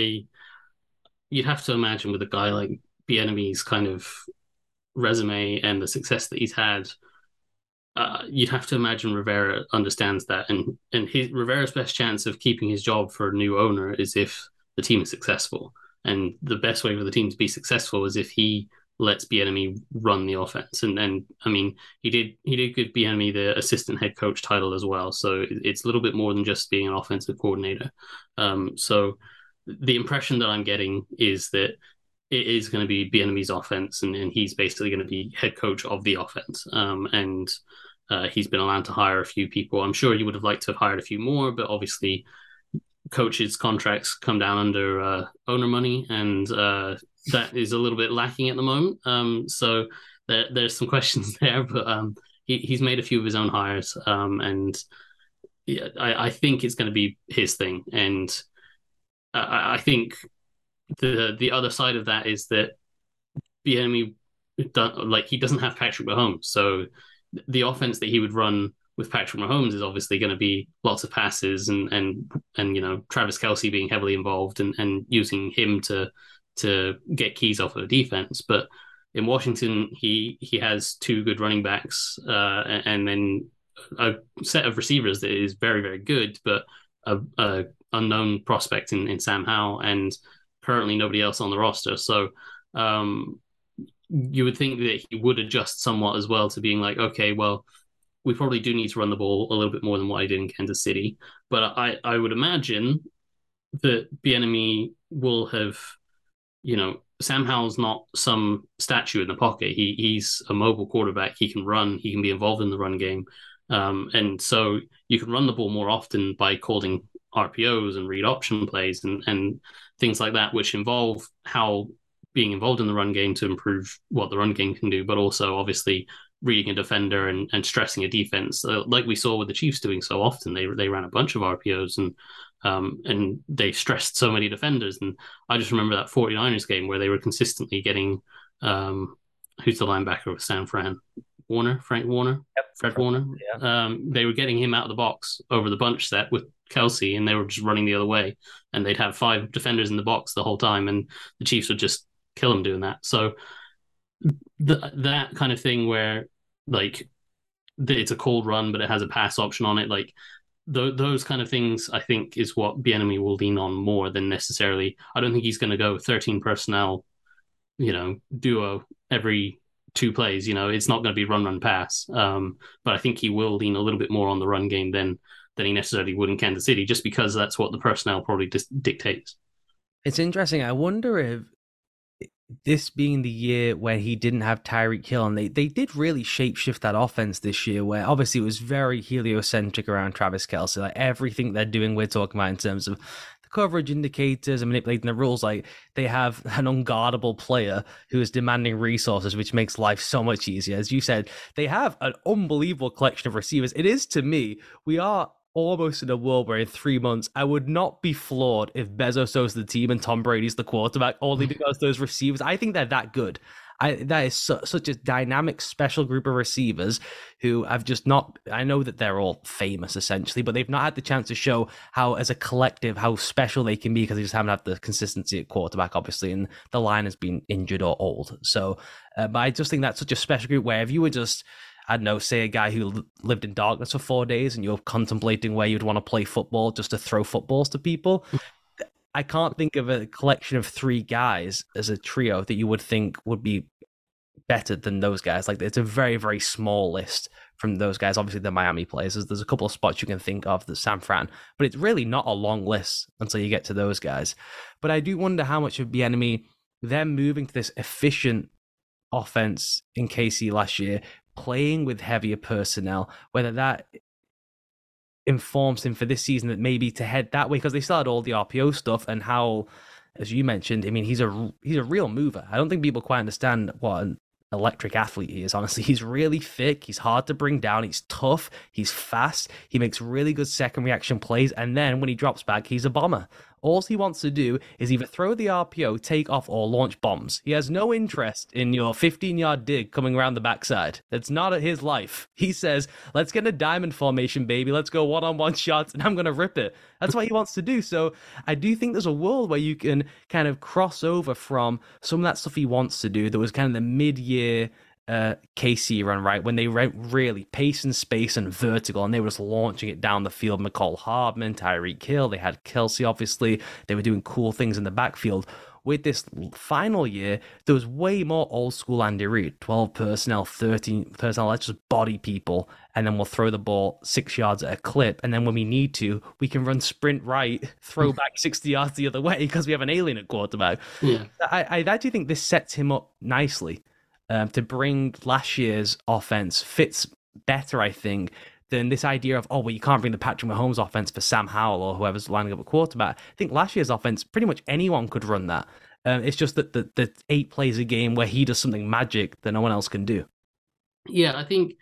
you'd have to imagine with a guy like Bieniemy's kind of resume and the success that he's had, you'd have to imagine Rivera understands that, and Rivera's best chance of keeping his job for a new owner is if the team is successful. And the best way for the team to be successful is if he lets Bieniemy run the offense. And I mean, he did give Bieniemy the assistant head coach title as well. So it's a little bit more than just being an offensive coordinator. So the impression that I'm getting is that it is going to be Bieniemy's offense, and he's basically going to be head coach of the offense. And he's been allowed to hire a few people. I'm sure he would have liked to have hired a few more, but obviously coaches' contracts come down under owner money, and that is a little bit lacking at the moment. So there's some questions there, but he's made a few of his own hires, and yeah, I think it's going to be his thing. And I think the other side of that is that Bieniemy, he doesn't have Patrick Mahomes, so the offense that he would run with Patrick Mahomes is obviously going to be lots of passes and Travis Kelce being heavily involved and using him to get keys off of the defense. But in Washington, he has two good running backs and then a set of receivers that is very, very good, but a unknown prospect in Sam Howell, and currently nobody else on the roster. So you would think that he would adjust somewhat as well to being like, okay, well, we probably do need to run the ball a little bit more than what I did in Kansas City. But I would imagine that Bieniemy will have, Sam Howell's not some statue in the pocket. He's a mobile quarterback. He can run. He can be involved in the run game. And so you can run the ball more often by calling RPOs and read option plays and things like that, which involve how being involved in the run game to improve what the run game can do, but also obviously reading a defender and stressing a defense, like we saw with the Chiefs doing so often. They ran a bunch of RPOs and they stressed so many defenders. And I just remember that 49ers game where they were consistently getting who's the linebacker with San Fran? Frank Warner? Yep. Fred Warner? Yeah. They were getting him out of the box over the bunch set with Kelce, and they were just running the other way. And they'd have 5 defenders in the box the whole time, and the Chiefs would just kill them doing that. So that kind of thing where it's a cold run, but it has a pass option on it, those kind of things, I think, is what Bieniemy will lean on more than necessarily. I don't think he's going to go 13 personnel, duo every 2 plays. It's not going to be run, pass. But I think he will lean a little bit more on the run game than he necessarily would in Kansas City, just because that's what the personnel probably dictates.
It's interesting. I wonder if this being the year where he didn't have Tyreek Hill, and they did really shapeshift that offense this year, where obviously it was very heliocentric around Travis Kelce. Everything they're doing, we're talking about in terms of the coverage indicators and manipulating the rules. They have an unguardable player who is demanding resources, which makes life so much easier. As you said, they have an unbelievable collection of receivers. It is, to me, we are almost in a world where in 3 months, I would not be floored if Bezos owns the team and Tom Brady's the quarterback, only because those receivers, I think they're that good. That is such a dynamic, special group of receivers who have just not, I know that they're all famous essentially, but they've not had the chance to show how, as a collective, how special they can be, because they just haven't had the consistency at quarterback, obviously, and the line has been injured or old. So, but I just think that's such a special group where if you were just, I don't know, say a guy who lived in darkness for 4 days and you're contemplating where you'd want to play football just to throw footballs to people. I can't think of a collection of 3 guys as a trio that you would think would be better than those guys. Like, it's a very, very small list from those guys. Obviously, the Miami players. There's a couple of spots you can think of, the San Fran, but it's really not a long list until you get to those guys. But I do wonder how much of Bieniemy, them moving to this efficient offense in KC last year, playing with heavier personnel, whether that informs him for this season that maybe to head that way, because they still had all the RPO stuff and how, as you mentioned, I mean, he's a real mover. I don't think people quite understand what an electric athlete he is. Honestly, he's really thick, he's hard to bring down, he's tough, he's fast, he makes really good second reaction plays, and then when he drops back, he's a bomber. All he wants to do is either throw the RPO, take off, or launch bombs. He has no interest in your 15-yard dig coming around the backside. That's not his life. He says, let's get a diamond formation, baby. Let's go one-on-one shots, and I'm going to rip it. That's what he wants to do. So I do think there's a world where you can kind of cross over from some of that stuff he wants to do that was kind of the mid-year KC run, right, when they went really pace and space and vertical, and they were just launching it down the field. McCall Hardman, Tyreek Hill, they had Kelsey, obviously. They were doing cool things in the backfield. With this final year, there was way more old school Andy Reid. 12 personnel, 13 personnel, let's just body people, and then we'll throw the ball 6 yards at a clip, and then when we need to, we can run sprint right, throw back 60 yards the other way because we have an alien at quarterback.
Yeah.
I actually think this sets him up nicely to bring last year's offense. Fits better, I think, than this idea of, oh, well, you can't bring the Patrick Mahomes offense for Sam Howell or whoever's lining up at quarterback. I think last year's offense, pretty much anyone could run that. It's just that the 8 plays a game where he does something magic that no one else can do.
Yeah, I think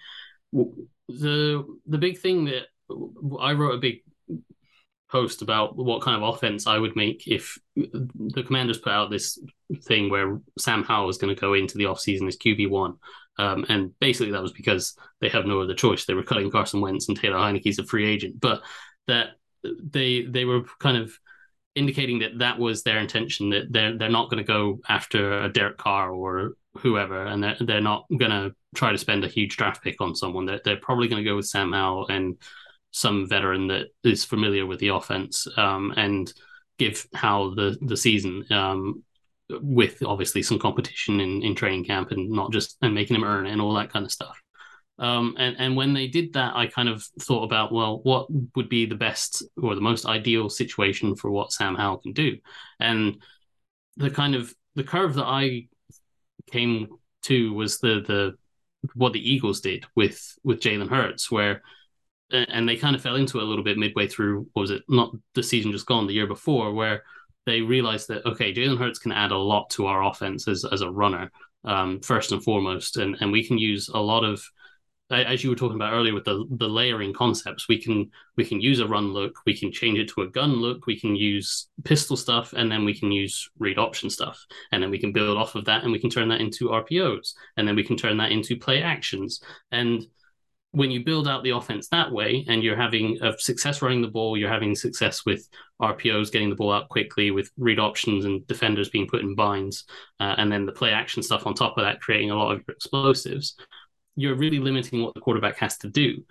the big thing that I wrote a big post about what kind of offense I would make if the Commanders put out this thing where Sam Howell is going to go into the offseason as QB1. And basically that was because they have no other choice. They were cutting Carson Wentz and Taylor Heineke's a free agent. But that they were kind of indicating that was their intention, that they're not going to go after a Derek Carr or whoever, and they're not going to try to spend a huge draft pick on someone. They're probably going to go with Sam Howell and some veteran that is familiar with the offense, and give Howell the season, with obviously some competition in training camp and not just and making him earn it and all that kind of stuff. And when they did that, I kind of thought about, well, what would be the best or the most ideal situation for what Sam Howell can do? And the curve that I came to was the what the Eagles did with Jalen Hurts, where, and they kind of fell into it a little bit midway through, what was it, not the season just gone, the year before, where they realized that, okay, Jalen Hurts can add a lot to our offense as a runner, first and foremost, and we can use a lot of, as you were talking about earlier with the layering concepts, we can use a run look, we can change it to a gun look, we can use pistol stuff, and then we can use read option stuff, and then we can build off of that, and we can turn that into RPOs, and then we can turn that into play actions. And when you build out the offense that way, and you're having a success running the ball, you're having success with RPOs, getting the ball out quickly, with read options and defenders being put in binds, and then the play action stuff on top of that, creating a lot of explosives, you're really limiting what the quarterback has to do.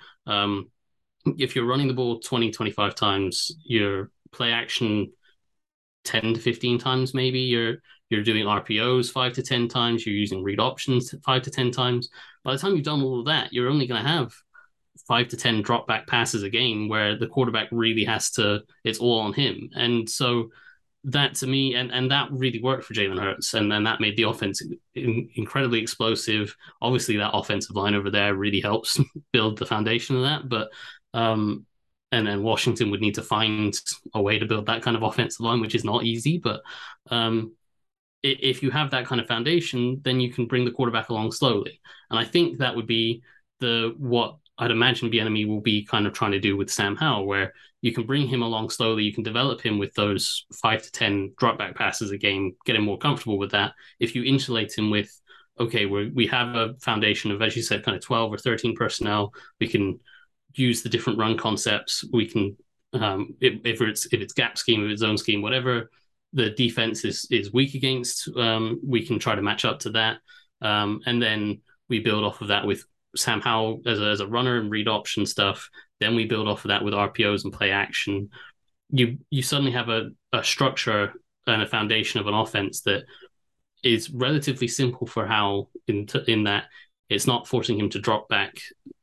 If you're running the ball 20, 25 times, your play action 10 to 15 times, maybe you're doing RPOs 5 to 10 times, you're using read options 5 to 10 times. By the time you've done all of that, you're only going to have 5 to 10 drop back passes a game where the quarterback really has to, it's all on him. And so that, to me, and that really worked for Jalen Hurts, and then that made the offense incredibly explosive. Obviously, that offensive line over there really helps build the foundation of that, but and then Washington would need to find a way to build that kind of offensive line, which is not easy. But if you have that kind of foundation, then you can bring the quarterback along slowly. And I think that would be what I'd imagine Bieniemy will be kind of trying to do with Sam Howell, where you can bring him along slowly, you can develop him with those 5 to 10 drop back passes a game, get him more comfortable with that. If you insulate him with, okay, we have a foundation of, as you said, kind of 12 or 13 personnel, we can use the different run concepts, we can, if it's gap scheme, if it's zone scheme, whatever the defense is weak against, we can try to match up to that. And then we build off of that with Sam Howell as a runner and read option stuff. Then we build off of that with RPOs and play action. You suddenly have a structure and a foundation of an offense that is relatively simple for Howell in that it's not forcing him to drop back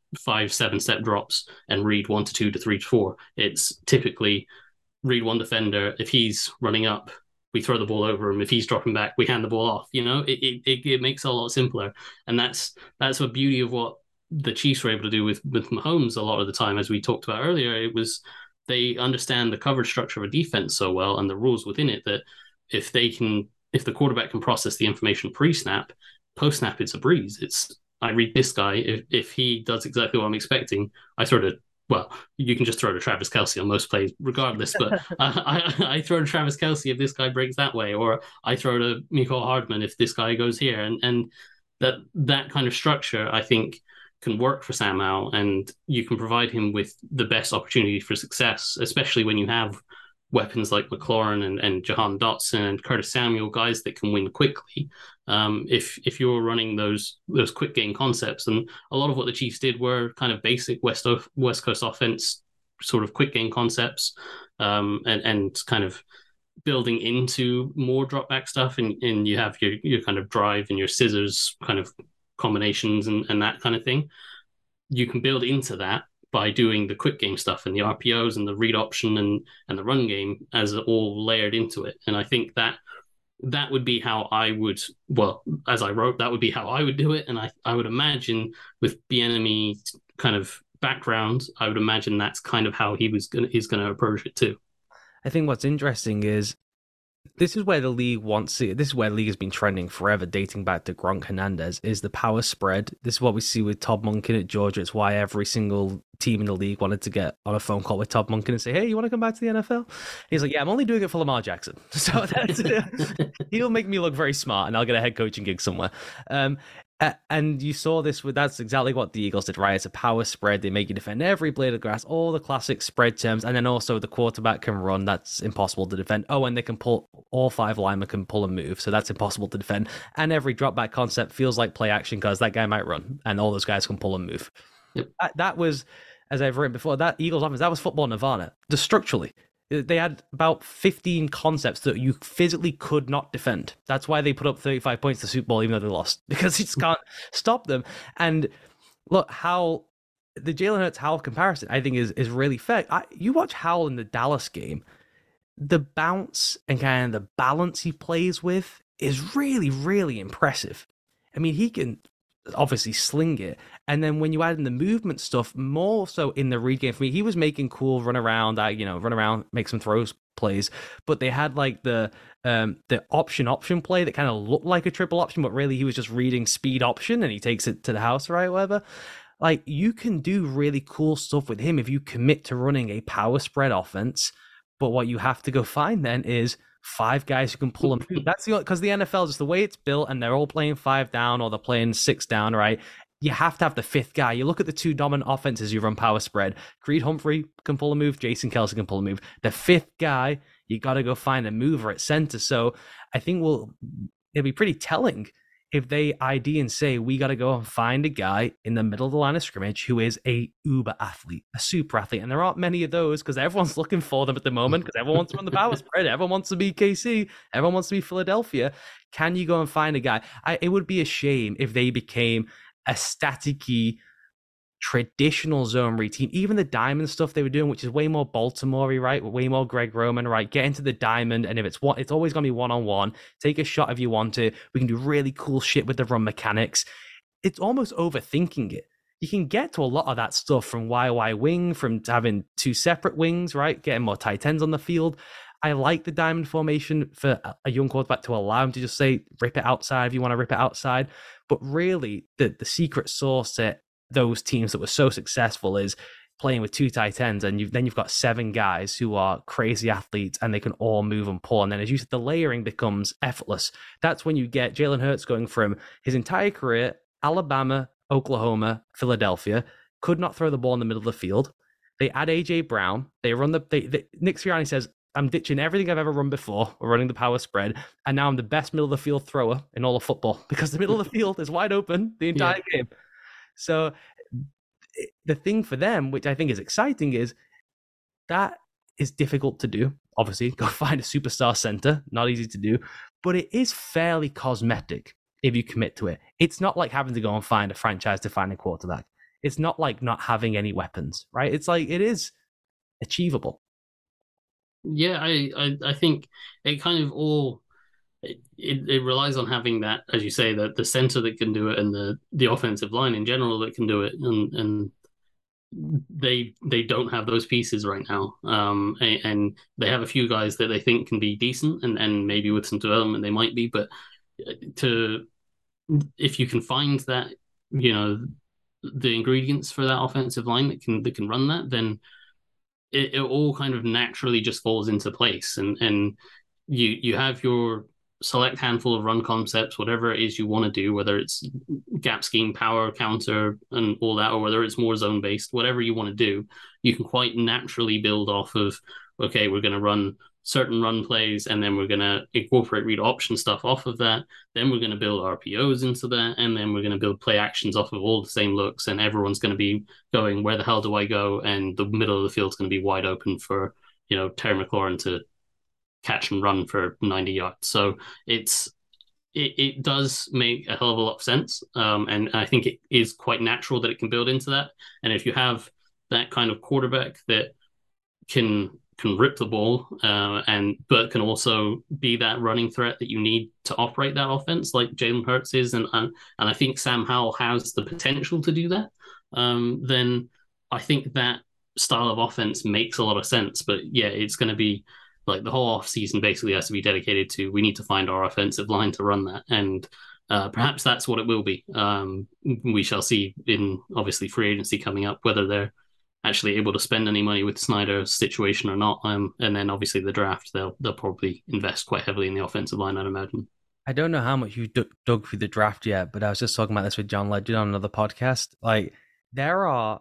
5-7 step drops and read 1 to 2 to 3 to 4. It's typically read one defender. If he's running up, we throw the ball over him. If he's dropping back, we hand the ball off. It makes it a lot simpler, and that's the beauty of what the Chiefs were able to do with Mahomes a lot of the time, as we talked about earlier. It was they understand the coverage structure of a defense so well and the rules within it that if the quarterback can process the information pre-snap, post-snap it's a breeze. I read this guy. If he does exactly what I'm expecting, I throw to you can just throw to Travis Kelce on most plays, regardless. But I throw to Travis Kelce if this guy breaks that way, or I throw to Mecole Hardman if this guy goes here, and that kind of structure, I think, can work for Sam Howell, and you can provide him with the best opportunity for success, especially when you have weapons like McLaurin and Jahan Dotson and Curtis Samuel, guys that can win quickly. If you're running those quick game concepts, and a lot of what the Chiefs did were kind of basic West Coast offense, sort of quick game concepts, and kind of building into more drop back stuff, and you have your kind of drive and your scissors kind of combinations and that kind of thing. You can build into that by doing the quick game stuff and the RPOs and the read option and the run game as all layered into it. And I think that would be how I would, as I wrote, that would be how I would do it. And I would imagine with Bieniemy kind of background, I would imagine that's kind of how he's going to approach it too.
I think what's interesting is this is where the league this is where the league has been trending forever, dating back to Gronk Hernandez, is the power spread. This is what we see with Todd Monken at Georgia. It's why every single team in the league wanted to get on a phone call with Todd Monken and say, hey, you want to come back to the NFL? He's like, yeah, I'm only doing it for Lamar Jackson. So he'll make me look very smart and I'll get a head coaching gig somewhere. And you saw this that's exactly what the Eagles did, right? It's a power spread. They make you defend every blade of grass, all the classic spread terms. And then also the quarterback can run. That's impossible to defend. Oh, and they can all 5 linemen can pull and move. So that's impossible to defend. And every drop back concept feels like play action because that guy might run and all those guys can pull and move. Yep. That was, as I've written before, that Eagles offense, that was football nirvana. Just structurally. They had about 15 concepts that you physically could not defend. That's why they put up 35 points to the Super Bowl, even though they lost, because you just can't stop them. And look, the Jalen Hurts Howell comparison, I think, is really fair. You watch Howell in the Dallas game, the bounce and kind of the balance he plays with is really, really impressive. I mean, he can obviously sling it, and then when you add in the movement stuff, more so in the read game for me, he was making cool run around, make some throws plays, but they had like the option play that kind of looked like a triple option, but really he was just reading speed option and he takes it to the house, right? Whatever. Like, you can do really cool stuff with him if you commit to running a power spread offense, but what you have to go find then is 5 guys who can pull and move. That's because the NFL is just the way it's built, and they're all playing 5 down or they're playing 6 down, right? You have to have the 5th guy. You look at the 2 dominant offenses you run power spread. Creed Humphrey can pull a move. Jason Kelce can pull a move. The 5th guy, you got to go find a mover at center. So I think it'll be pretty telling if they ID and say, we got to go and find a guy in the middle of the line of scrimmage who is a uber athlete, a super athlete. And there aren't many of those because everyone's looking for them at the moment because everyone wants to run the power spread. Everyone wants to be KC. Everyone wants to be Philadelphia. Can you go and find a guy? It would be a shame if they became a staticky traditional zone read team. Even the diamond stuff they were doing, which is way more Baltimore-y, right? Way more Greg Roman, right? Get into the diamond, and if it's always going to be one-on-one. Take a shot if you want to. We can do really cool shit with the run mechanics. It's almost overthinking it. You can get to a lot of that stuff from YY wing, from having 2 separate wings, right? Getting more tight ends on the field. I like the diamond formation for a young quarterback to allow him to just say, rip it outside if you want to rip it outside. But really, the secret sauce to those teams that were so successful is playing with 2 tight ends, and you've got 7 guys who are crazy athletes and they can all move and pull. And then as you said, the layering becomes effortless. That's when you get Jalen Hurts going from his entire career, Alabama, Oklahoma, Philadelphia, could not throw the ball in the middle of the field. They add AJ Brown. They run Nick Sirianni says, I'm ditching everything I've ever run before. We're running the power spread. And now I'm the best middle of the field thrower in all of football because the middle of the field is wide open the entire game. So the thing for them, which I think is exciting, is that is difficult to do. Obviously, go find a superstar center, not easy to do, but it is fairly cosmetic if you commit to it. It's not like having to go and find a franchise-defining quarterback. It's not like not having any weapons, right? It's like it is achievable.
Yeah, I think it kind of all it relies on having that, as you say, that the center that can do it and the offensive line in general that can do it, and they don't have those pieces right now. And they have a few guys that they think can be decent, and maybe with some development they might be, but to if you can find that, you know, the ingredients for that offensive line that can run that, then it all kind of naturally just falls into place, and you have your select handful of run concepts, whatever it is you want to do, whether it's gap scheme, power counter, and all that, or whether it's more zone based, whatever you want to do, you can quite naturally build off of, okay, we're going to run certain run plays, and then we're going to incorporate read option stuff off of that. Then we're going to build RPOs into that, and then we're going to build play actions off of all the same looks, and everyone's going to be going, where the hell do I go? And the middle of the field's going to be wide open for, you know, Terry McLaurin to catch and run for 90 yards. So it does make a hell of a lot of sense. And I think it is quite natural that it can build into that. And if you have that kind of quarterback that can rip the ball, but can also be that running threat that you need to operate that offense, like Jalen Hurts is, and I think Sam Howell has the potential to do that, then I think that style of offense makes a lot of sense. But yeah, it's going to be like the whole offseason basically has to be dedicated to, we need to find our offensive line to run that, and perhaps that's what it will be. We shall see in obviously free agency coming up whether they're actually able to spend any money with Snyder's situation or not. And then obviously the draft, they'll probably invest quite heavily in the offensive line, I'd imagine.
I don't know how much you dug through the draft yet, but I was just talking about this with John Legend on another podcast. Like, there are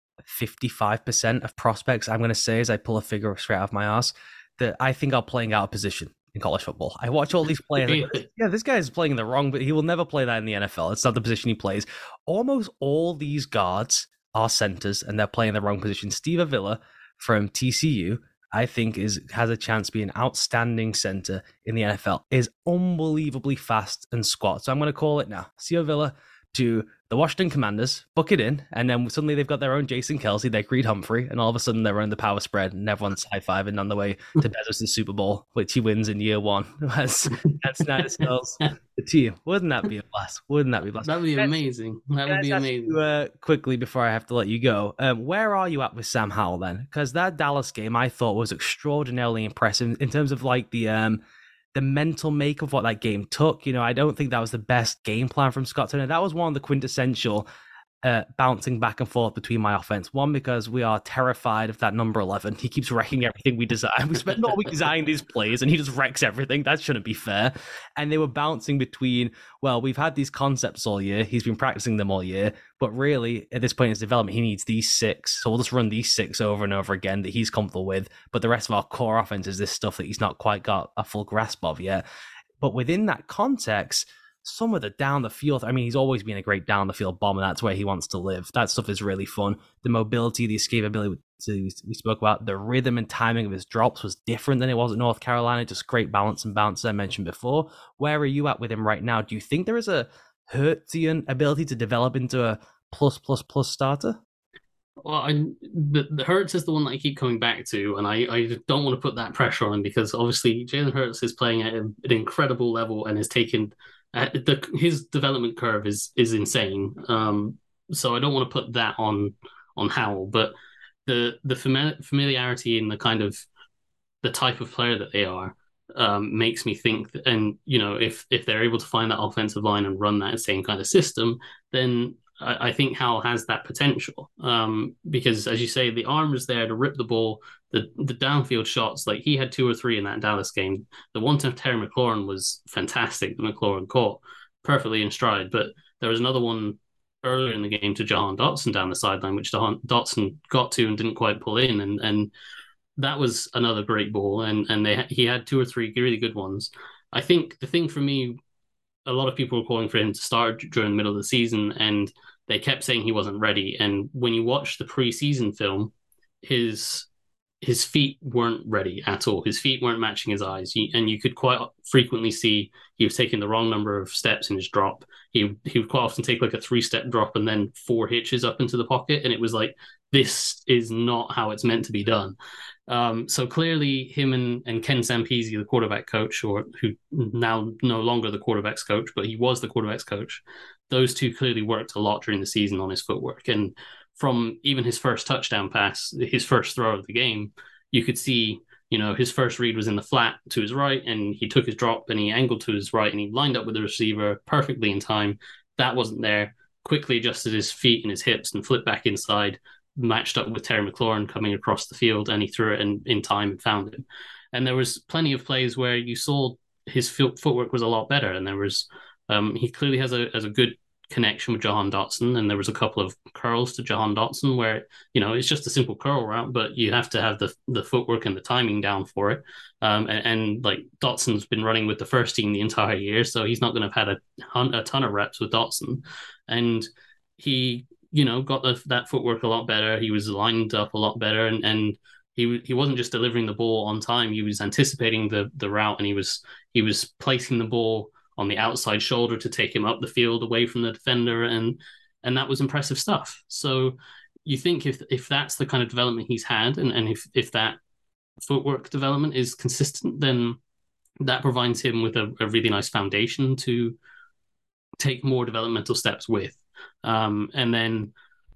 55% of prospects, I'm going to say, as I pull a figure straight out of my ass, that I think are playing out of position in college football. I watch all these players. Like, yeah, this guy is playing the wrong, but he will never play that in the NFL. It's not the position he plays. Almost all these guards are centers, and they're playing the wrong position. Steve Avila from TCU, I think, has a chance to be an outstanding center in the NFL. Is unbelievably fast and squat. So I'm going to call it now. Steve Avila to the Washington Commanders, book it in, and then suddenly they've got their own Jason Kelce, their Creed Humphrey, and all of a sudden they're on the power spread, and everyone's high-fiving on the way to Bezos' Super Bowl, which he wins in year one. As Snyder sells the team. Wouldn't that be a blast? Wouldn't that be a blast?
That would be amazing. That would be amazing.
You, quickly, before I have to let you go, where are you at with Sam Howell then? Because that Dallas game I thought was extraordinarily impressive in terms of like the mental make of what that game took. You know, I don't think that was the best game plan from Scott Turner. That was one of the quintessential bouncing back and forth between my offense. One, because we are terrified of that number 11. He keeps wrecking everything we design. We spent all week designing these plays, and he just wrecks everything. That shouldn't be fair. And they were bouncing between, well, we've had these concepts all year. He's been practicing them all year. But really, at this point in his development, he needs these 6. So we'll just run these 6 over and over again that he's comfortable with. But the rest of our core offense is this stuff that he's not quite got a full grasp of yet. But within that context, some of the down the field, I mean, he's always been a great down the field bomber. That's where he wants to live. That stuff is really fun. The mobility, the escapability we spoke about, the rhythm and timing of his drops was different than it was at North Carolina. Just great balance and bounce, as I mentioned before. Where are you at with him right now? Do you think there is a Hurtsian ability to develop into a plus starter?
Well, the Hurts is the one that I keep coming back to, and I don't want to put that pressure on him, because obviously Jalen Hurts is playing at an incredible level and has taken his development curve is insane. So I don't want to put that on Howell, but the familiarity and the kind of the type of player that they are makes me think that, and you know, if they're able to find that offensive line and run that same kind of system, then I think Howell has that potential, because as you say, the arm is there to rip the ball, the downfield shots, like he had 2 or 3 in that Dallas game. The one to Terry McLaurin was fantastic that McLaurin caught perfectly in stride, but there was another one earlier in the game to Jahan Dotson down the sideline, which Dotson got to and didn't quite pull in, and that was another great ball, and he had 2 or 3 really good ones. I think the thing for me, a lot of people were calling for him to start during the middle of the season, and they kept saying he wasn't ready. And when you watch the preseason film, his feet weren't ready at all. His feet weren't matching his eyes, and you could quite frequently see he was taking the wrong number of steps in his drop. He would quite often take like a 3-step drop and then 4 hitches up into the pocket, and it was like, this is not how it's meant to be done. So clearly, him and Ken Zampese, the quarterback coach, or who now no longer the quarterback's coach, but he was the quarterback's coach, those two clearly worked a lot during the season on his footwork. And from even his first touchdown pass, his first throw of the game, you could see, his first read was in the flat to his right, and he took his drop and he angled to his right and he lined up with the receiver perfectly in time. That wasn't there. Quickly adjusted his feet and his hips and flipped back inside, matched up with Terry McLaurin coming across the field, and he threw it in time and found him. And there was plenty of plays where you saw his footwork was a lot better, and there was he clearly has a good connection with Jahan Dotson, and there was a couple of curls to Jahan Dotson where it's just a simple curl route, but you have to have the footwork and the timing down for it. And like Dotson's been running with the first team the entire year, so he's not going to have had a ton of reps with Dotson, and he got that footwork a lot better. He was lined up a lot better, and he wasn't just delivering the ball on time. He was anticipating the route, and he was placing the ball on the outside shoulder to take him up the field away from the defender, and that was impressive stuff. So you think if that's the kind of development he's had, and if that footwork development is consistent, then that provides him with a really nice foundation to take more developmental steps with. And then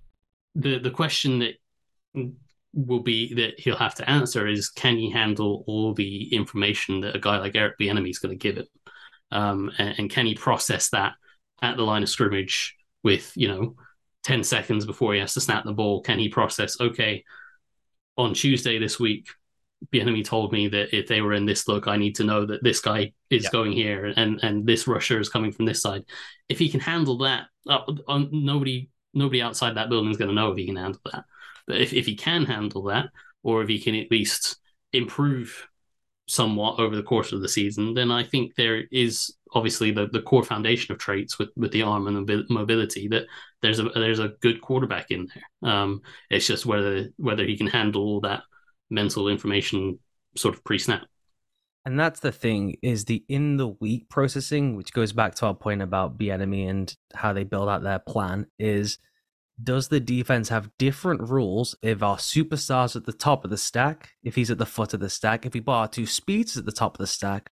the question that will be that he'll have to answer is, can he handle all the information that a guy like Eric Bieniemy is going to give him? And can he process that at the line of scrimmage with 10 seconds before he has to snap the ball? Can he process, okay, on Tuesday this week, Bieniemy told me that if they were in this look, I need to know that this guy is going here, and this rusher is coming from this side. If he can handle that, nobody outside that building is going to know if he can handle that. But if he can handle that, or if he can at least improve somewhat over the course of the season, then I think there is obviously the core foundation of traits with the arm and the mobility, that there's a good quarterback in there. It's just whether he can handle all that mental information sort of pre-snap.
And that's the thing, is the in the week processing, which goes back to our point about Bieniemy and how they build out their plan, is does the defense have different rules if our superstars at the top of the stack, if he's at the foot of the stack, if we put our two speeds at the top of the stack,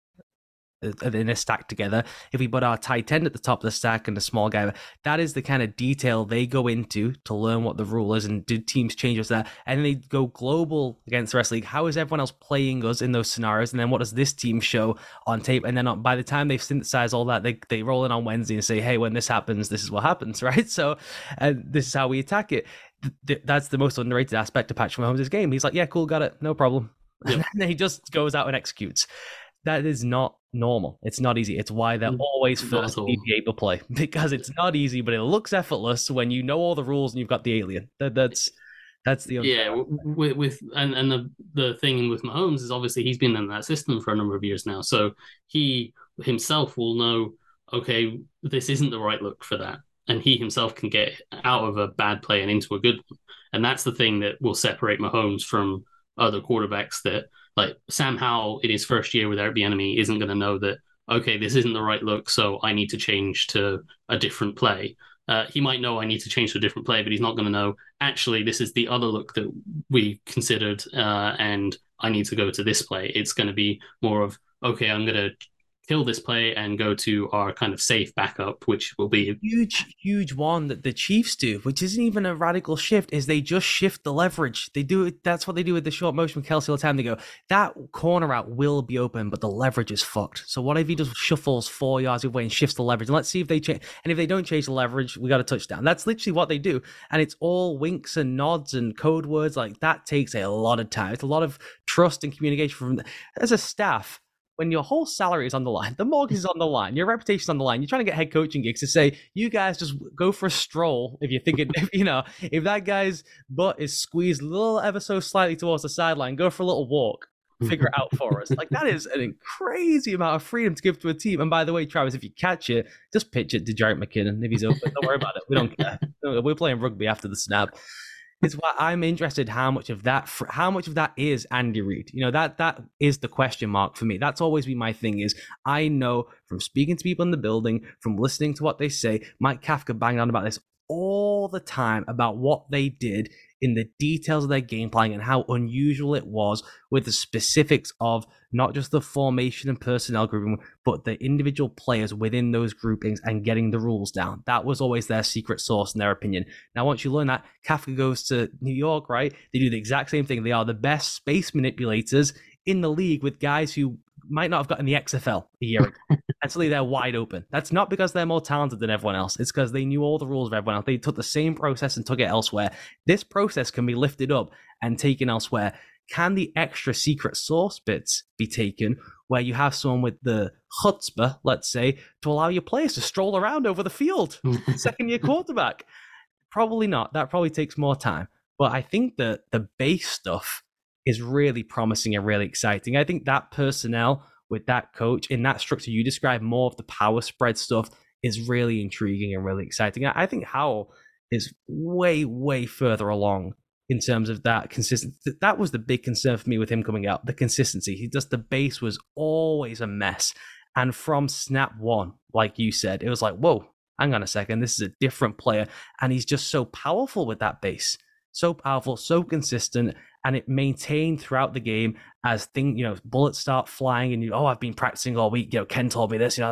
in a stack together, if we put our tight end at the top of the stack and a small guy, that is the kind of detail they go into to learn what the rule is, and do teams change us that, and then they go global against the rest of the league. How is everyone else playing us in those scenarios, and then what does this team show on tape? And then by the time they've synthesized all that, they roll in on Wednesday and say, hey, when this happens, this is what happens, right? So this is how we attack it. That's the most underrated aspect of Patrick Mahomes' game. He's like, yeah, cool, got it, no problem. Yep. And then he just goes out and executes. That is not normal. It's not easy. It's why they're always first DPA to play, because it's not easy, but it looks effortless when you know all the rules and you've got the alien. That's the the thing with Mahomes is obviously he's been in that system for a number of years now, so he himself will know, okay, this isn't the right look for that, and he himself can get out of a bad play and into a good one. And that's the thing that will separate Mahomes from other quarterbacks, that like Sam Howell in his first year with Eric Bieniemy isn't going to know that, okay, this isn't the right look, so I need to change to a different play. He might know I need to change to a different play, but he's not going to know, actually, this is the other look that we considered, and I need to go to this play. It's going to be more of, okay, I'm going to kill this play and go to our kind of safe backup, which will be a huge one that the Chiefs do, which isn't even a radical shift, is they just shift the leverage. They do it. That's what they do with the short motion with Kelsey all the time. They go, that corner route will be open, but the leverage is fucked. So what if he just shuffles 4 yards away and shifts the leverage? And let's see if they change. And if they don't change the leverage, we got a touchdown. That's literally what they do. And it's all winks and nods and code words. Like, that takes a lot of time. It's a lot of trust and communication from as a staff. When your whole salary is on the line, the mortgage is on the line, your reputation is on the line, you're trying to get head coaching gigs, to say, you guys just go for a stroll if you're thinking, if that guy's butt is squeezed a little ever so slightly towards the sideline, go for a little walk. figure it out for us. Like, that is an crazy amount of freedom to give to a team. And by the way, Travis, if you catch it, just pitch it to Jarrett McKinnon if he's open. Don't worry about it. We don't care. We're playing rugby after the snap. It's why I'm interested how much of that is Andy Reid. That is the question mark for me. That's always been my thing. Is I know from speaking to people in the building, from listening to what they say, Mike Kafka banged on about this all the time about what they did in the details of their game planning and how unusual it was with the specifics of not just the formation and personnel grouping, but the individual players within those groupings and getting the rules down. That was always their secret sauce in their opinion. Now, once you learn that, Kafka goes to New York, right? They do the exact same thing. They are the best space manipulators in the league with guys who might not have gotten the XFL a year ago. And suddenly they're wide open. That's not because they're more talented than everyone else. It's because they knew all the rules of everyone else. They took the same process and took it elsewhere. This process can be lifted up and taken elsewhere. Can the extra secret sauce bits be taken where you have someone with the chutzpah, let's say, to allow your players to stroll around over the field? Second-year quarterback. Probably not. That probably takes more time. But I think that the base stuff is really promising and really exciting. I think that personnel with that coach in that structure you describe, more of the power spread stuff, is really intriguing and really exciting. I think Howell is way, way further along in terms of that consistency. That was the big concern for me with him coming out, the consistency. The base was always a mess. And from snap one, like you said, it was like, whoa, hang on a second, this is a different player. And he's just so powerful with that base. So powerful, so consistent, and it maintained throughout the game as bullets start flying, and I've been practicing all week. Ken told me this.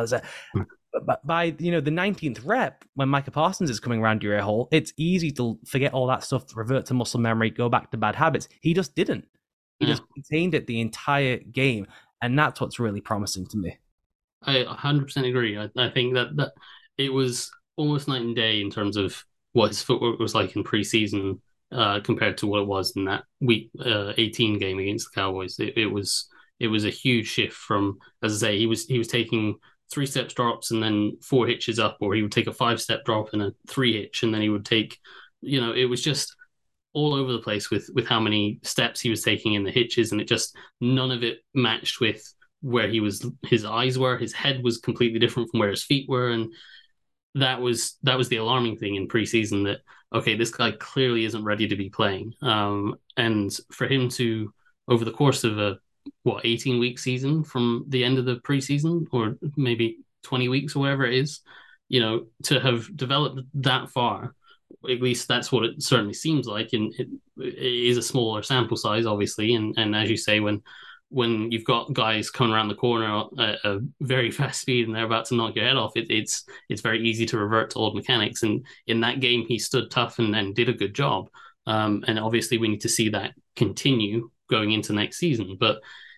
But by the 19th rep, when Micah Parsons is coming around your ear hole, it's easy to forget all that stuff, revert to muscle memory, go back to bad habits. He just didn't. He just maintained it the entire game, and that's what's really promising to me.
I 100% agree. I think that it was almost night and day in terms of what his footwork was like in preseason. Compared to what it was in that week 18 game against the Cowboys. It was a huge shift from, as I say, he was taking 3-step drops and then 4 hitches up, or he would take a 5-step drop and a 3 hitch, and then he would take, it was just all over the place with how many steps he was taking in the hitches, and it just, none of it matched with where his eyes were. His head was completely different from where his feet were, and that was the alarming thing in preseason, that okay, this guy clearly isn't ready to be playing. And for him to, over the course of a 18-week season from the end of the preseason, or maybe 20 weeks or whatever it is, to have developed that far, at least that's what it certainly seems like. And it is a smaller sample size, obviously. And as you say, when you've got guys coming around the corner at a very fast speed and they're about to knock your head off, it's very easy to revert to old mechanics. And in that game, he stood tough and did a good job. And obviously, we need to see that continue going into next season. But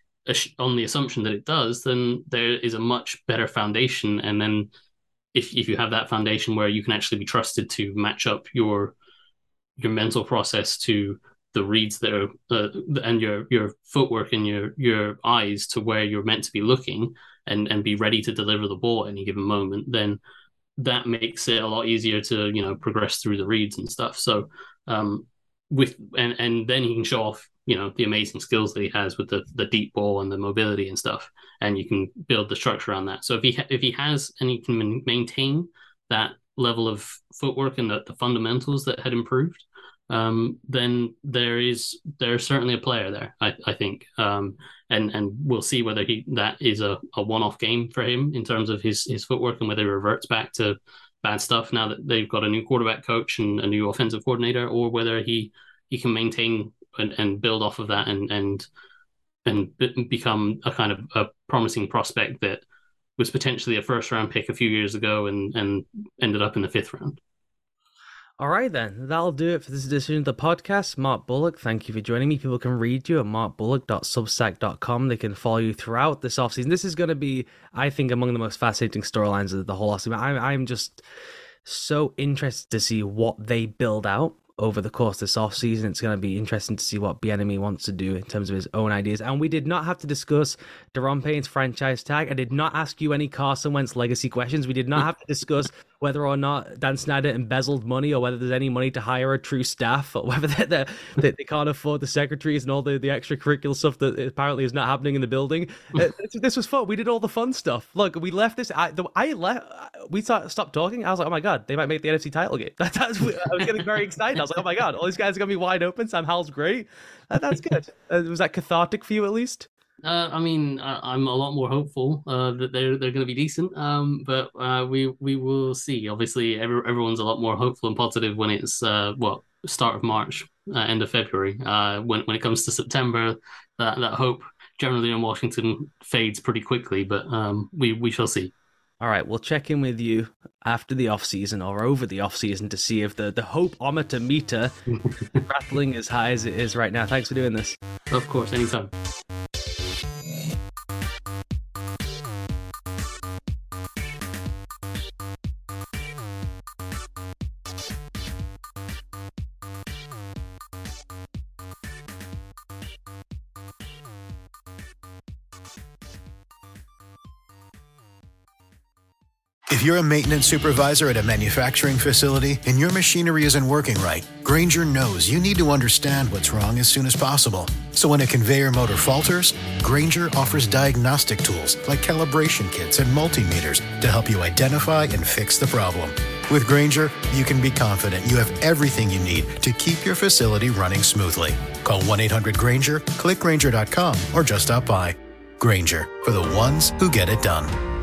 on the assumption that it does, then there is a much better foundation. And then if you have that foundation where you can actually be trusted to match up your mental process to the reads that are and your footwork and your eyes to where you're meant to be looking, and be ready to deliver the ball at any given moment, then that makes it a lot easier to progress through the reads and stuff. So and then he can show off the amazing skills that he has with the deep ball and the mobility and stuff, and you can build the structure around that. So if he has and he can maintain that level of footwork and the fundamentals that had improved, then there's certainly a player there, I think, and we'll see whether that is a one-off game for him in terms of his footwork, and whether he reverts back to bad stuff now that they've got a new quarterback coach and a new offensive coordinator, or whether he can maintain and build off of that and become a kind of a promising prospect that was potentially a first-round pick a few years ago and ended up in the 5th round.
All right, then. That'll do it for this edition of the podcast. Mark Bullock, thank you for joining me. People can read you at markbullock.substack.com. They can follow you throughout this offseason. This is going to be, I think, among the most fascinating storylines of the whole offseason. I'm just so interested to see what they build out over the course of this offseason. It's going to be interesting to see what Bieniemy wants to do in terms of his own ideas. And we did not have to discuss Daron Payne's franchise tag. I did not ask you any Carson Wentz legacy questions. We did not have to discuss whether or not Dan Snyder embezzled money, or whether there's any money to hire a true staff, or whether they can't afford the secretaries and all the extracurricular stuff that apparently is not happening in the building. This was fun. We did all the fun stuff. Look, we left this. We stopped talking. I was like, oh my God, they might make the NFC title game. I was getting very excited. I was like, oh my God, all these guys are going to be wide open. Sam Howell's great. That's good. Was that cathartic for you at least?
I mean, I'm a lot more hopeful that they're going to be decent. But we will see. Obviously, everyone's a lot more hopeful and positive when it's start of March, end of February. When it comes to September, that hope generally in Washington fades pretty quickly. But we shall see.
All right, we'll check in with you after the offseason or over the offseason to see if the hope-ometer meter rattling as high as it is right now. Thanks for doing this.
Of course, anytime.
If you're a maintenance supervisor at a manufacturing facility and your machinery isn't working right, Grainger knows you need to understand what's wrong as soon as possible. So when a conveyor motor falters, Grainger offers diagnostic tools like calibration kits and multimeters to help you identify and fix the problem. With Grainger, you can be confident you have everything you need to keep your facility running smoothly. Call 1-800-GRAINGER, click Grainger.com, or just stop by. Grainger, for the ones who get it done.